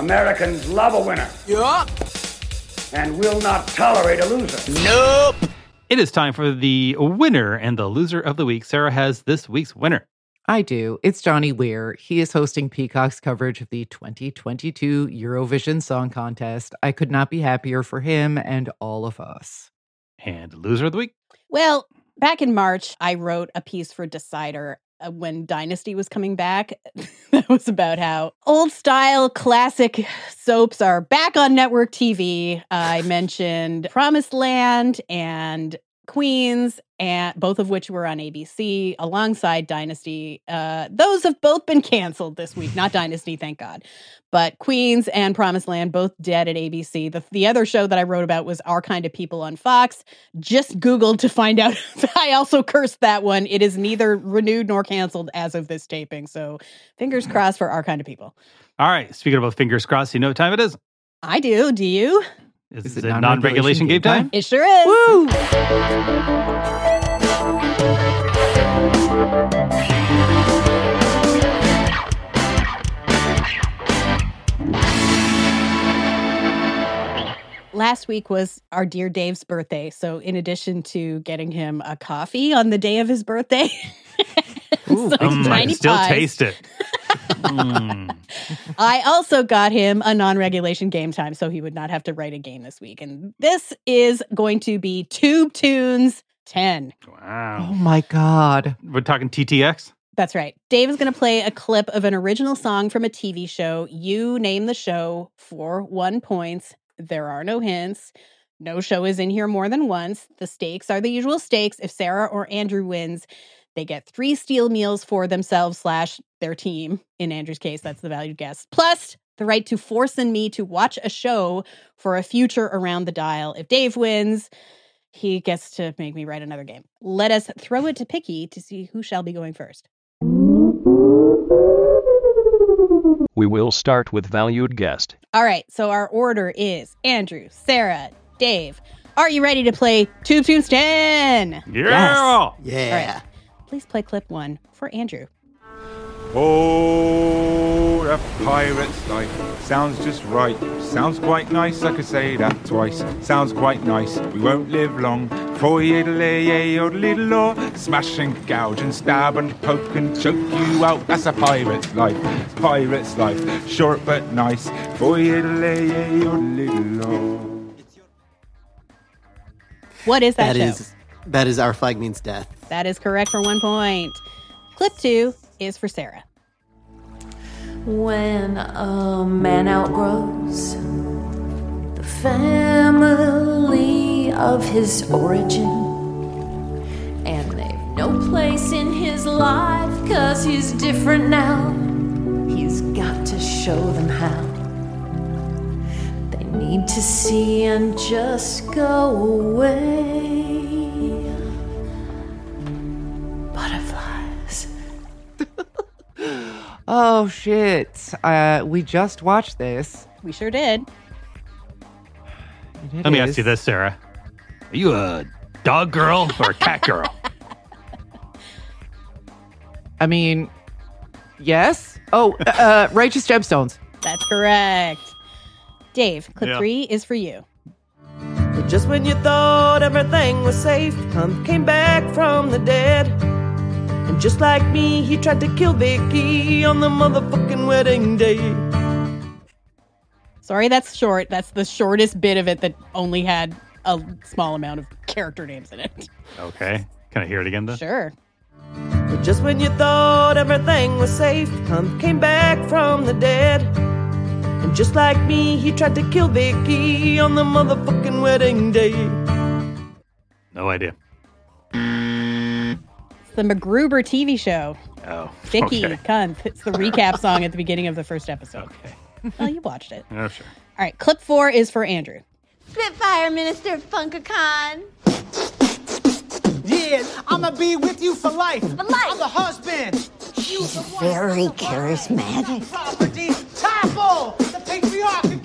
Americans love a winner. Yup. And will not tolerate a loser. Nope. It is time for the winner and the loser of the week. Sarah has this week's winner. I do. It's Johnny Weir. He is hosting Peacock's coverage of the twenty twenty-two Eurovision Song Contest. I could not be happier for him and all of us. And loser of the week? Well, back in March, I wrote a piece for Decider uh, when Dynasty was coming back. That was about how old-style classic soaps are back on network T V. I mentioned Promised Land and Queens, and both of which were on A B C alongside Dynasty. Uh, those have both been canceled this week. Not Dynasty, thank God. But Queens and Promised Land, both dead at A B C. The, the other show that I wrote about was Our Kind of People on Fox. Just Googled to find out. I also cursed that one. It is neither renewed nor canceled as of this taping. So fingers crossed for Our Kind of People. All right. Speaking about fingers crossed, you know what time it is? I do. Do you? Is, is it, it non-regulation, non-regulation game time? It sure is. Woo! Last week was our dear Dave's birthday. So in addition to getting him a coffee on the day of his birthday, Ooh, um, I can still pies. taste it. mm. I also got him a non-regulation game time so he would not have to write a game this week. And this is going to be Tube Tunes ten. Wow. Oh my God. We're talking T T X? That's right. Dave is going to play a clip of an original song from a T V show. You name the show for one point. There are no hints. No show is in here more than once. The stakes are the usual stakes. If Sarah or Andrew wins, they get three steel meals for themselves slash their team. In Andrew's case, that's the valued guest. Plus, the right to force and me to watch a show for a future Around the Dial. If Dave wins, he gets to make me write another game. Let us throw it to Picky to see who shall be going first. We will start with valued guest. All right, so our order is Andrew, Sarah, Dave. Are you ready to play Tube Tunes ten? Yeah! Yes. Yeah. All right. Please play clip one for Andrew. Oh, the pirate's life sounds just right. Sounds quite nice, I could say that twice. Sounds quite nice, we won't live long. For little smash and gouge and stab and poke and choke you out. That's a pirate's life, pirate's life. Short but nice. For little What is that, that show? Is, that is Our Flag Means Death. That is correct for one point. Clip two is for Sarah. When a man outgrows the family of his origin, and they've no place in his life 'cause he's different now, he's got to show them how. They need to see and just go away. Butterflies. Oh, shit. Uh, we just watched this. We sure did. Let me ask you this, Sarah. Are you a dog girl or a cat girl? I mean, yes. Oh, uh, Righteous Gemstones. That's correct. Dave, clip Yeah. three is for you. But just when you thought everything was safe, Pump came back from the dead. And just like me, he tried to kill Vicky on the motherfucking wedding day. Sorry, that's short. That's the shortest bit of it that only had a small amount of character names in it. Okay. Can I hear it again, though? Sure. But just when you thought everything was safe, Pump came back from the dead. And just like me, he tried to kill Vicky on the motherfucking wedding day. No idea. It's the MacGruber T V show. Oh, Vicky, okay. cunt. It's the recap song at the beginning of the first episode. Okay. Well, you watched it. Oh, sure. All right, clip four is for Andrew. Spitfire, Minister Funkacon. Yeah, I'ma be with you for life. For life. I'm the husband. She's very charismatic. Property, topple, the patriarch.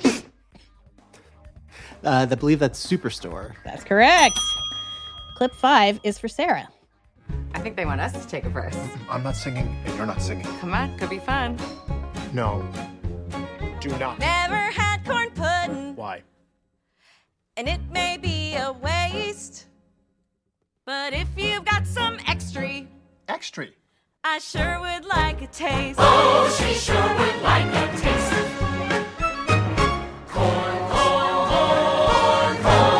Uh, I believe that's Superstore. That's correct. Clip five is for Sarah. I think they want us to take a verse. I'm not singing, and you're not singing. Come on, could be fun. No. Do not. Never had corn pudding. Why? And it may be a waste. But if you've got some extra, Extra. I sure would like a taste. Oh, she sure would like a taste. Corn, corn,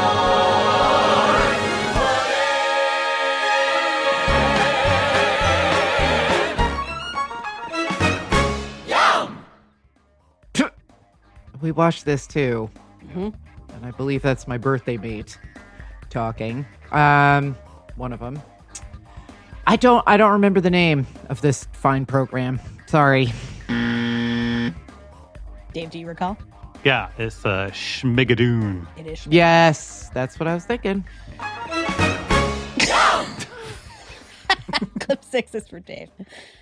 corn, Yum! We watched this too. Mm-hmm. And I believe that's my birthday mate talking. Um, one of them. I don't I don't remember the name of this fine program. Sorry. Dave, do you recall? Yeah, it's uh, Schmigadoon. It is. Yes, that's what I was thinking. Clip six is for Dave.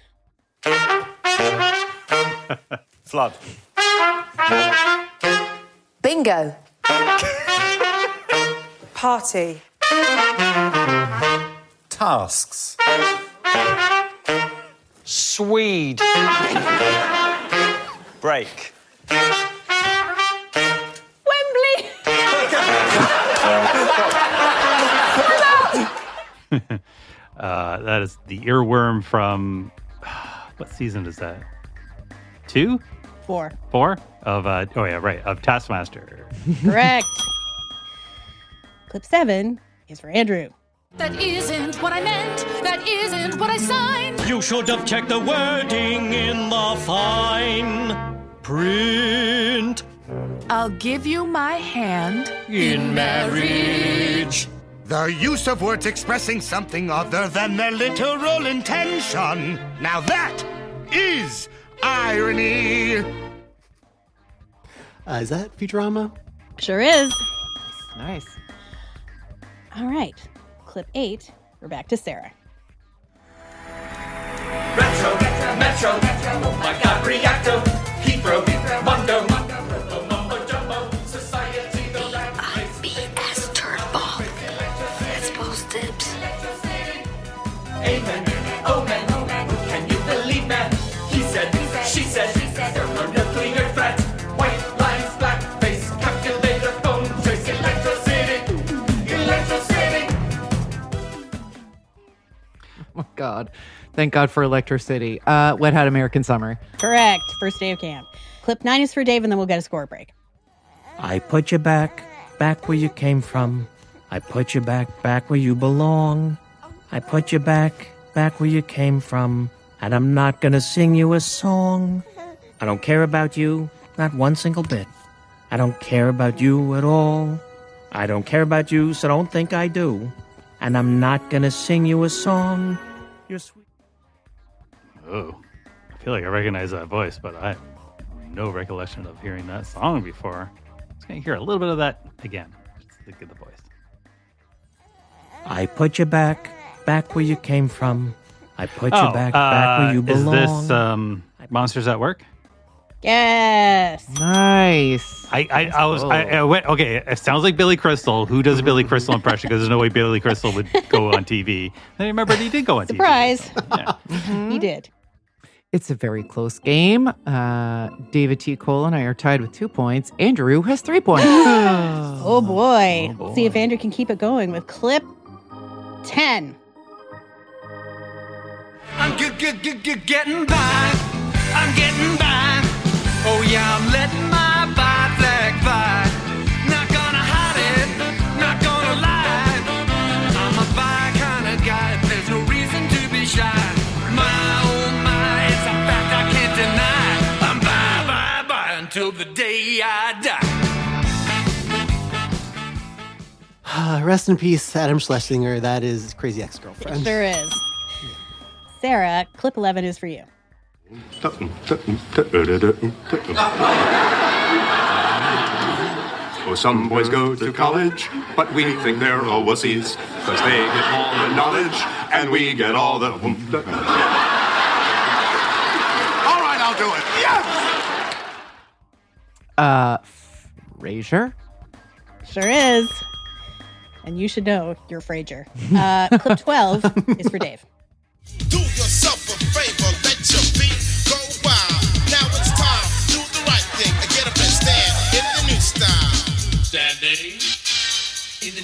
Flood. Bingo. Party. Tasks. Swede. Break. Wembley. uh, that is the earworm from what season is that? Two? Four. Four of uh oh yeah right of Taskmaster. Correct. Clip seven is for Andrew. That isn't what I meant. That isn't what I signed. You should have checked the wording in the fine print. I'll give you my hand in marriage. The use of words expressing something other than their literal intention. Now that is irony. Uh, is that Futurama? Sure is. Nice. All right. Clip eight, we're back to Sarah. Retro, Metro, oh my god, Reacto, Heathrow, Mondo, Mumbo Jumbo, Society, the Rat Race, B S Turnbull. That's both dibs. Amen, oh man, can you believe that? He said, she said, thermonuclear threat, white lines, black face, calculator, phone trace, electricity, electricity. Oh, God. Thank God for electricity. Uh, Wet Hot American Summer. Correct. First day of camp. Clip nine is for Dave, and then we'll get a score break. I put you back, back where you came from. I put you back, back where you belong. I put you back, back where you came from. And I'm not gonna sing you a song. I don't care about you, not one single bit. I don't care about you at all. I don't care about you, so don't think I do. And I'm not gonna sing you a song. You're sweet. Oh, I feel like I recognize that voice, but I have no recollection of hearing that song before. I'm just gonna hear a little bit of that again, just to get the voice. I put you back, back where you came from. I put oh, you back, back where you uh, belong. Is this um, Monsters at Work? Yes. Nice. I, I, I was, I, I went, okay, it sounds like Billy Crystal. Who does a Billy Crystal impression? Because there's no way Billy Crystal would go on T V. I remember he did go on Surprise. T V. So, yeah. Mm-hmm. He did. It's a very close game. Uh, David T. Cole and I are tied with two points. Andrew has three points. oh, boy. Oh, boy. Let's see if Andrew can keep it going with clip ten. I'm g- g- g- g- getting by. I'm getting by. Oh yeah, I'm letting my bi flag fly. Not gonna hide it, not gonna lie. I'm a bi kind of guy. There's no reason to be shy. My oh my, it's a fact I can't deny. I'm bi bi bi until the day I die. Rest in peace, Adam Schlesinger. That is Crazy Ex-Girlfriend. It sure is. Sarah, clip eleven is for you. Oh, some boys go to college, but we think they're all wussies, because they get all the knowledge, and we get all the... All right, I'll do it. Yes! Uh, Frasier? Sure is. And you should know you're Frasier. Uh, clip twelve is for Dave. Do yourself a favor, let your beat go wild. Now it's time, do the right thing.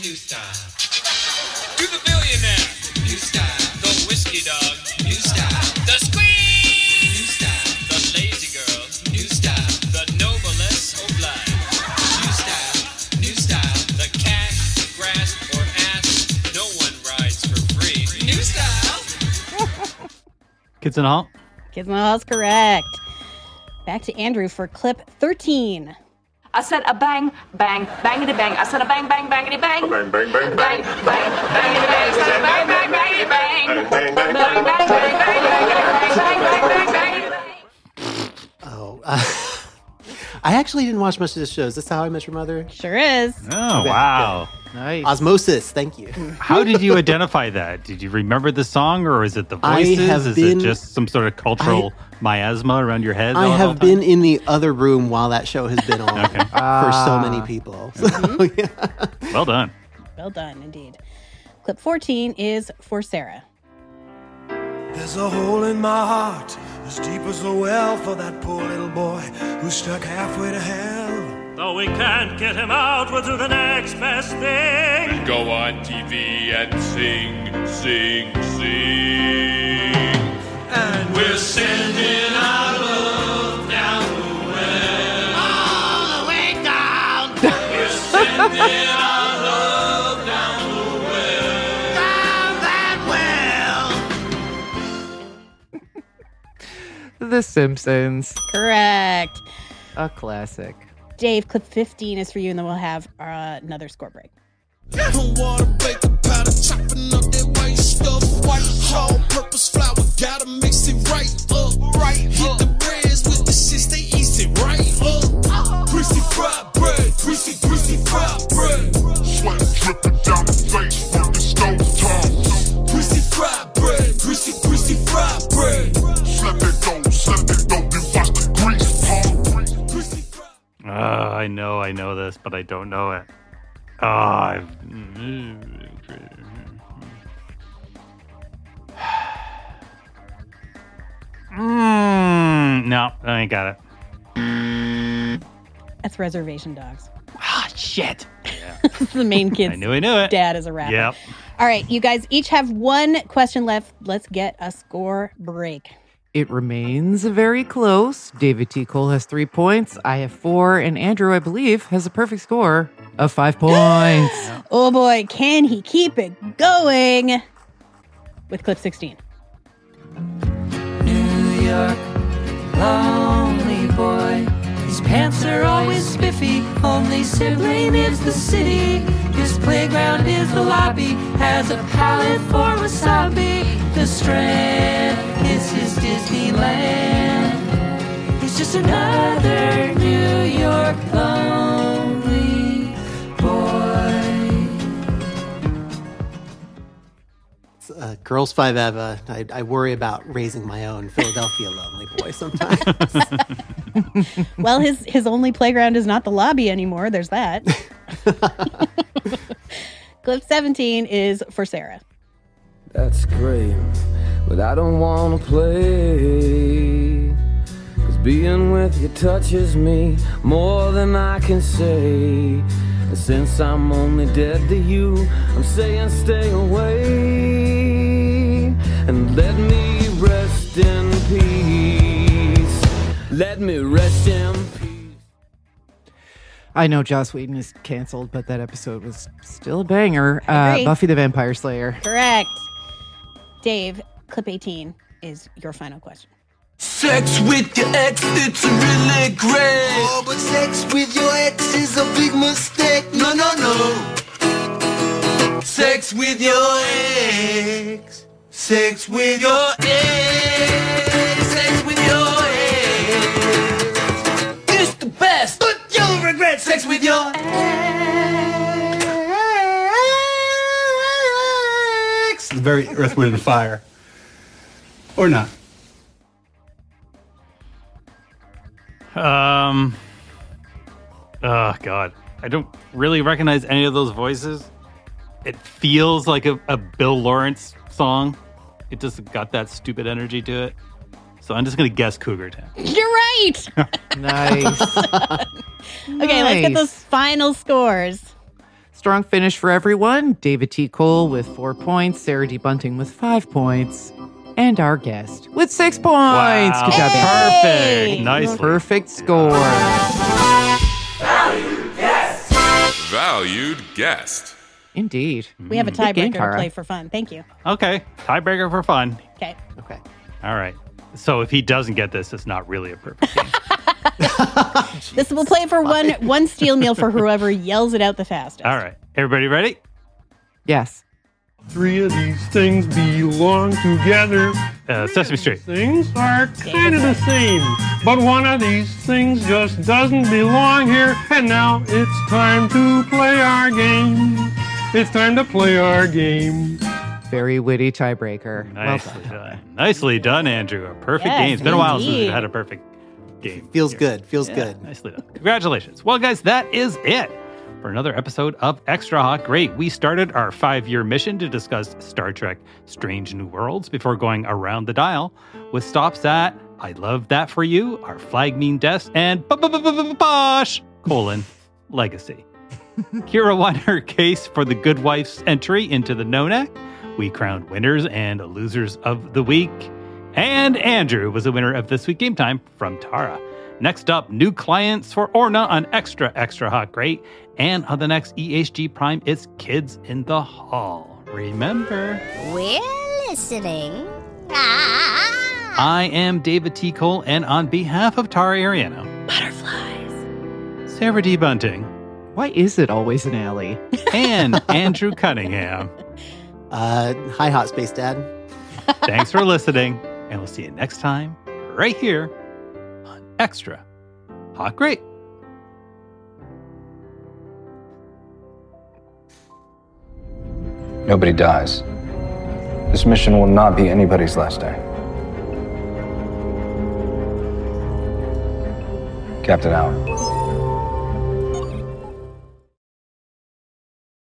New style. Do the billionaire. New style. The whiskey dog. New style. The squeeze. New style. The lazy girl. New style. The noblesse oblige. New style. New style. The cash, grass, or ass. No one rides for free. New style. Kids in the Hall? Kids in the Hall is correct. Back to Andrew for clip thirteen. I said a bang, bang, bangity bang. I said a bang, bang, bangity bang. Bang, bang, bang, bang, bang, bangity bang. I said a bang, bang, bangity bang. Bang, bang, bang, bang, bang, bang, bang, bang, bang, bang. Oh, uh, I actually didn't watch much of this show. Is this How I Met Your Mother? Sure is. Oh, Okay, wow. good. Nice. Osmosis, thank you. How did you identify that? Did you remember the song, or is it the I voices? have Is been- it just some sort of cultural miasma around your head? I all- all have the time? been in the other room while that show has been on Okay. for Ah. so many people. So, yeah. Well done. Well done, indeed. Clip fourteen is for Sarah. There's a hole in my heart as deep as a well for that poor little boy who's stuck halfway to hell. Though we can't get him out, we'll do the next best thing. We'll go on T V and sing, sing, sing. And we're sending our love down the well. All the way down. We're sending our love down the well. Down that well. The Simpsons. Correct. A classic. Dave, clip fifteen is for you, and then we'll have uh, another score break. Water, baking powder, chopping up that white stuff. White all-purpose flour, gotta mix it right up. Right, hit the breads with the shit, they easy right up. Greasy fried bread, greasy, greasy fried bread. Sweat dripping down the face from the stove top. Greasy fried bread, greasy, greasy fried bread. Slap it dough, slap it dough, then watch the grease pop. Uh, I know, I know this, but I don't know it. Oh, I've... Mm, no, I ain't got it. That's Reservation Dogs. Ah, shit. This is the main kid's I knew I knew it. dad is a rapper. Yep. All right, you guys each have one question left. Let's get a score break. It remains very close. David T. Cole has three points. I have four. And Andrew, I believe, has a perfect score of five points. Oh boy, can he keep it going? With clip sixteen. New York, lonely boy. His pants are always spiffy. Only sibling is the city. His playground is the lobby. Has a palate for wasabi. The Strand is his Disneyland. He's just another New York lonely boy. Uh, Girls Five Eva, I, I worry about raising my own Philadelphia lonely boy sometimes. Well, his his only playground is not the lobby anymore. There's that. Clip seventeen is for Sarah. That's great, but I don't wanna play. Cause being with you touches me more than I can say. And since I'm only dead to you, I'm saying stay away. And let me rest in peace. Let me rest in peace. I know Joss Whedon is canceled, but that episode was still a banger. I Uh, agree. Buffy the Vampire Slayer. Correct. Dave, clip eighteen is your final question. Sex with your ex, it's really great. Oh, but sex with your ex is a big mistake. No, no, no. Sex with your ex. Sex with your ex. Sex with your ex. It's the best, but you'll regret sex with your ex. It's very Earth, Wind, and Fire. Or not. Um. Oh, God. I don't really recognize any of those voices. It feels like a, a Bill Lawrence song. It just got that stupid energy to it. So I'm just going to guess Cougar Town. You're right. Nice. Okay, let's get Nice. those final scores. Strong finish for everyone. David T. Cole with four points, Sarah D. Bunting with five points, and our guest with six points. Wow. Good job, Perfect. Andy. Nicely. Perfect score. Valued guest. Indeed. We have a Good game, tiebreaker to Tara. play for fun. Thank you. Okay. Tiebreaker for fun. Okay. Okay. All right. So if he doesn't get this, it's not really a perfect game. This will play for one one steel meal for whoever yells it out the fastest. All right. Everybody ready? Yes. Three of these things belong together. Uh, Sesame Street. Things are kind of the same, but one of these things just doesn't belong here. And now it's time to play our game. It's time to play our game. Very witty tiebreaker. Nicely Well done. done. Nicely done, Andrew. A perfect Yes, game. It's been a while since indeed. we've had a perfect game. Feels here. good. Feels Yeah, good. Nicely done. Congratulations. Well, guys, that is it for another episode of Extra Hot Great. We started our five-year mission to discuss Star Trek Strange New Worlds before going around the dial with stops at I Love That For You, Our Flag Mean Death, and Bosh, colon, Legacy. Kira won her case for the Good Wife's entry into the Nonak. We crowned winners and losers of the week. And Andrew was the winner of This Week Game Time from Tara. Next up, new clients for Orna on Extra Extra Hot Great. And on the next E H G Prime, it's Kids in the Hall. Remember, We're listening. Ah. I am David T. Cole, and on behalf of Tara Ariano, Butterflies. Sarah D. Bunting, Why is it always an alley? and Andrew Cunningham. Uh, hi, Hot Space Dad. Thanks for listening, and we'll see you next time right here on Extra Hot Great. Nobody dies. This mission will not be anybody's last day. Captain out.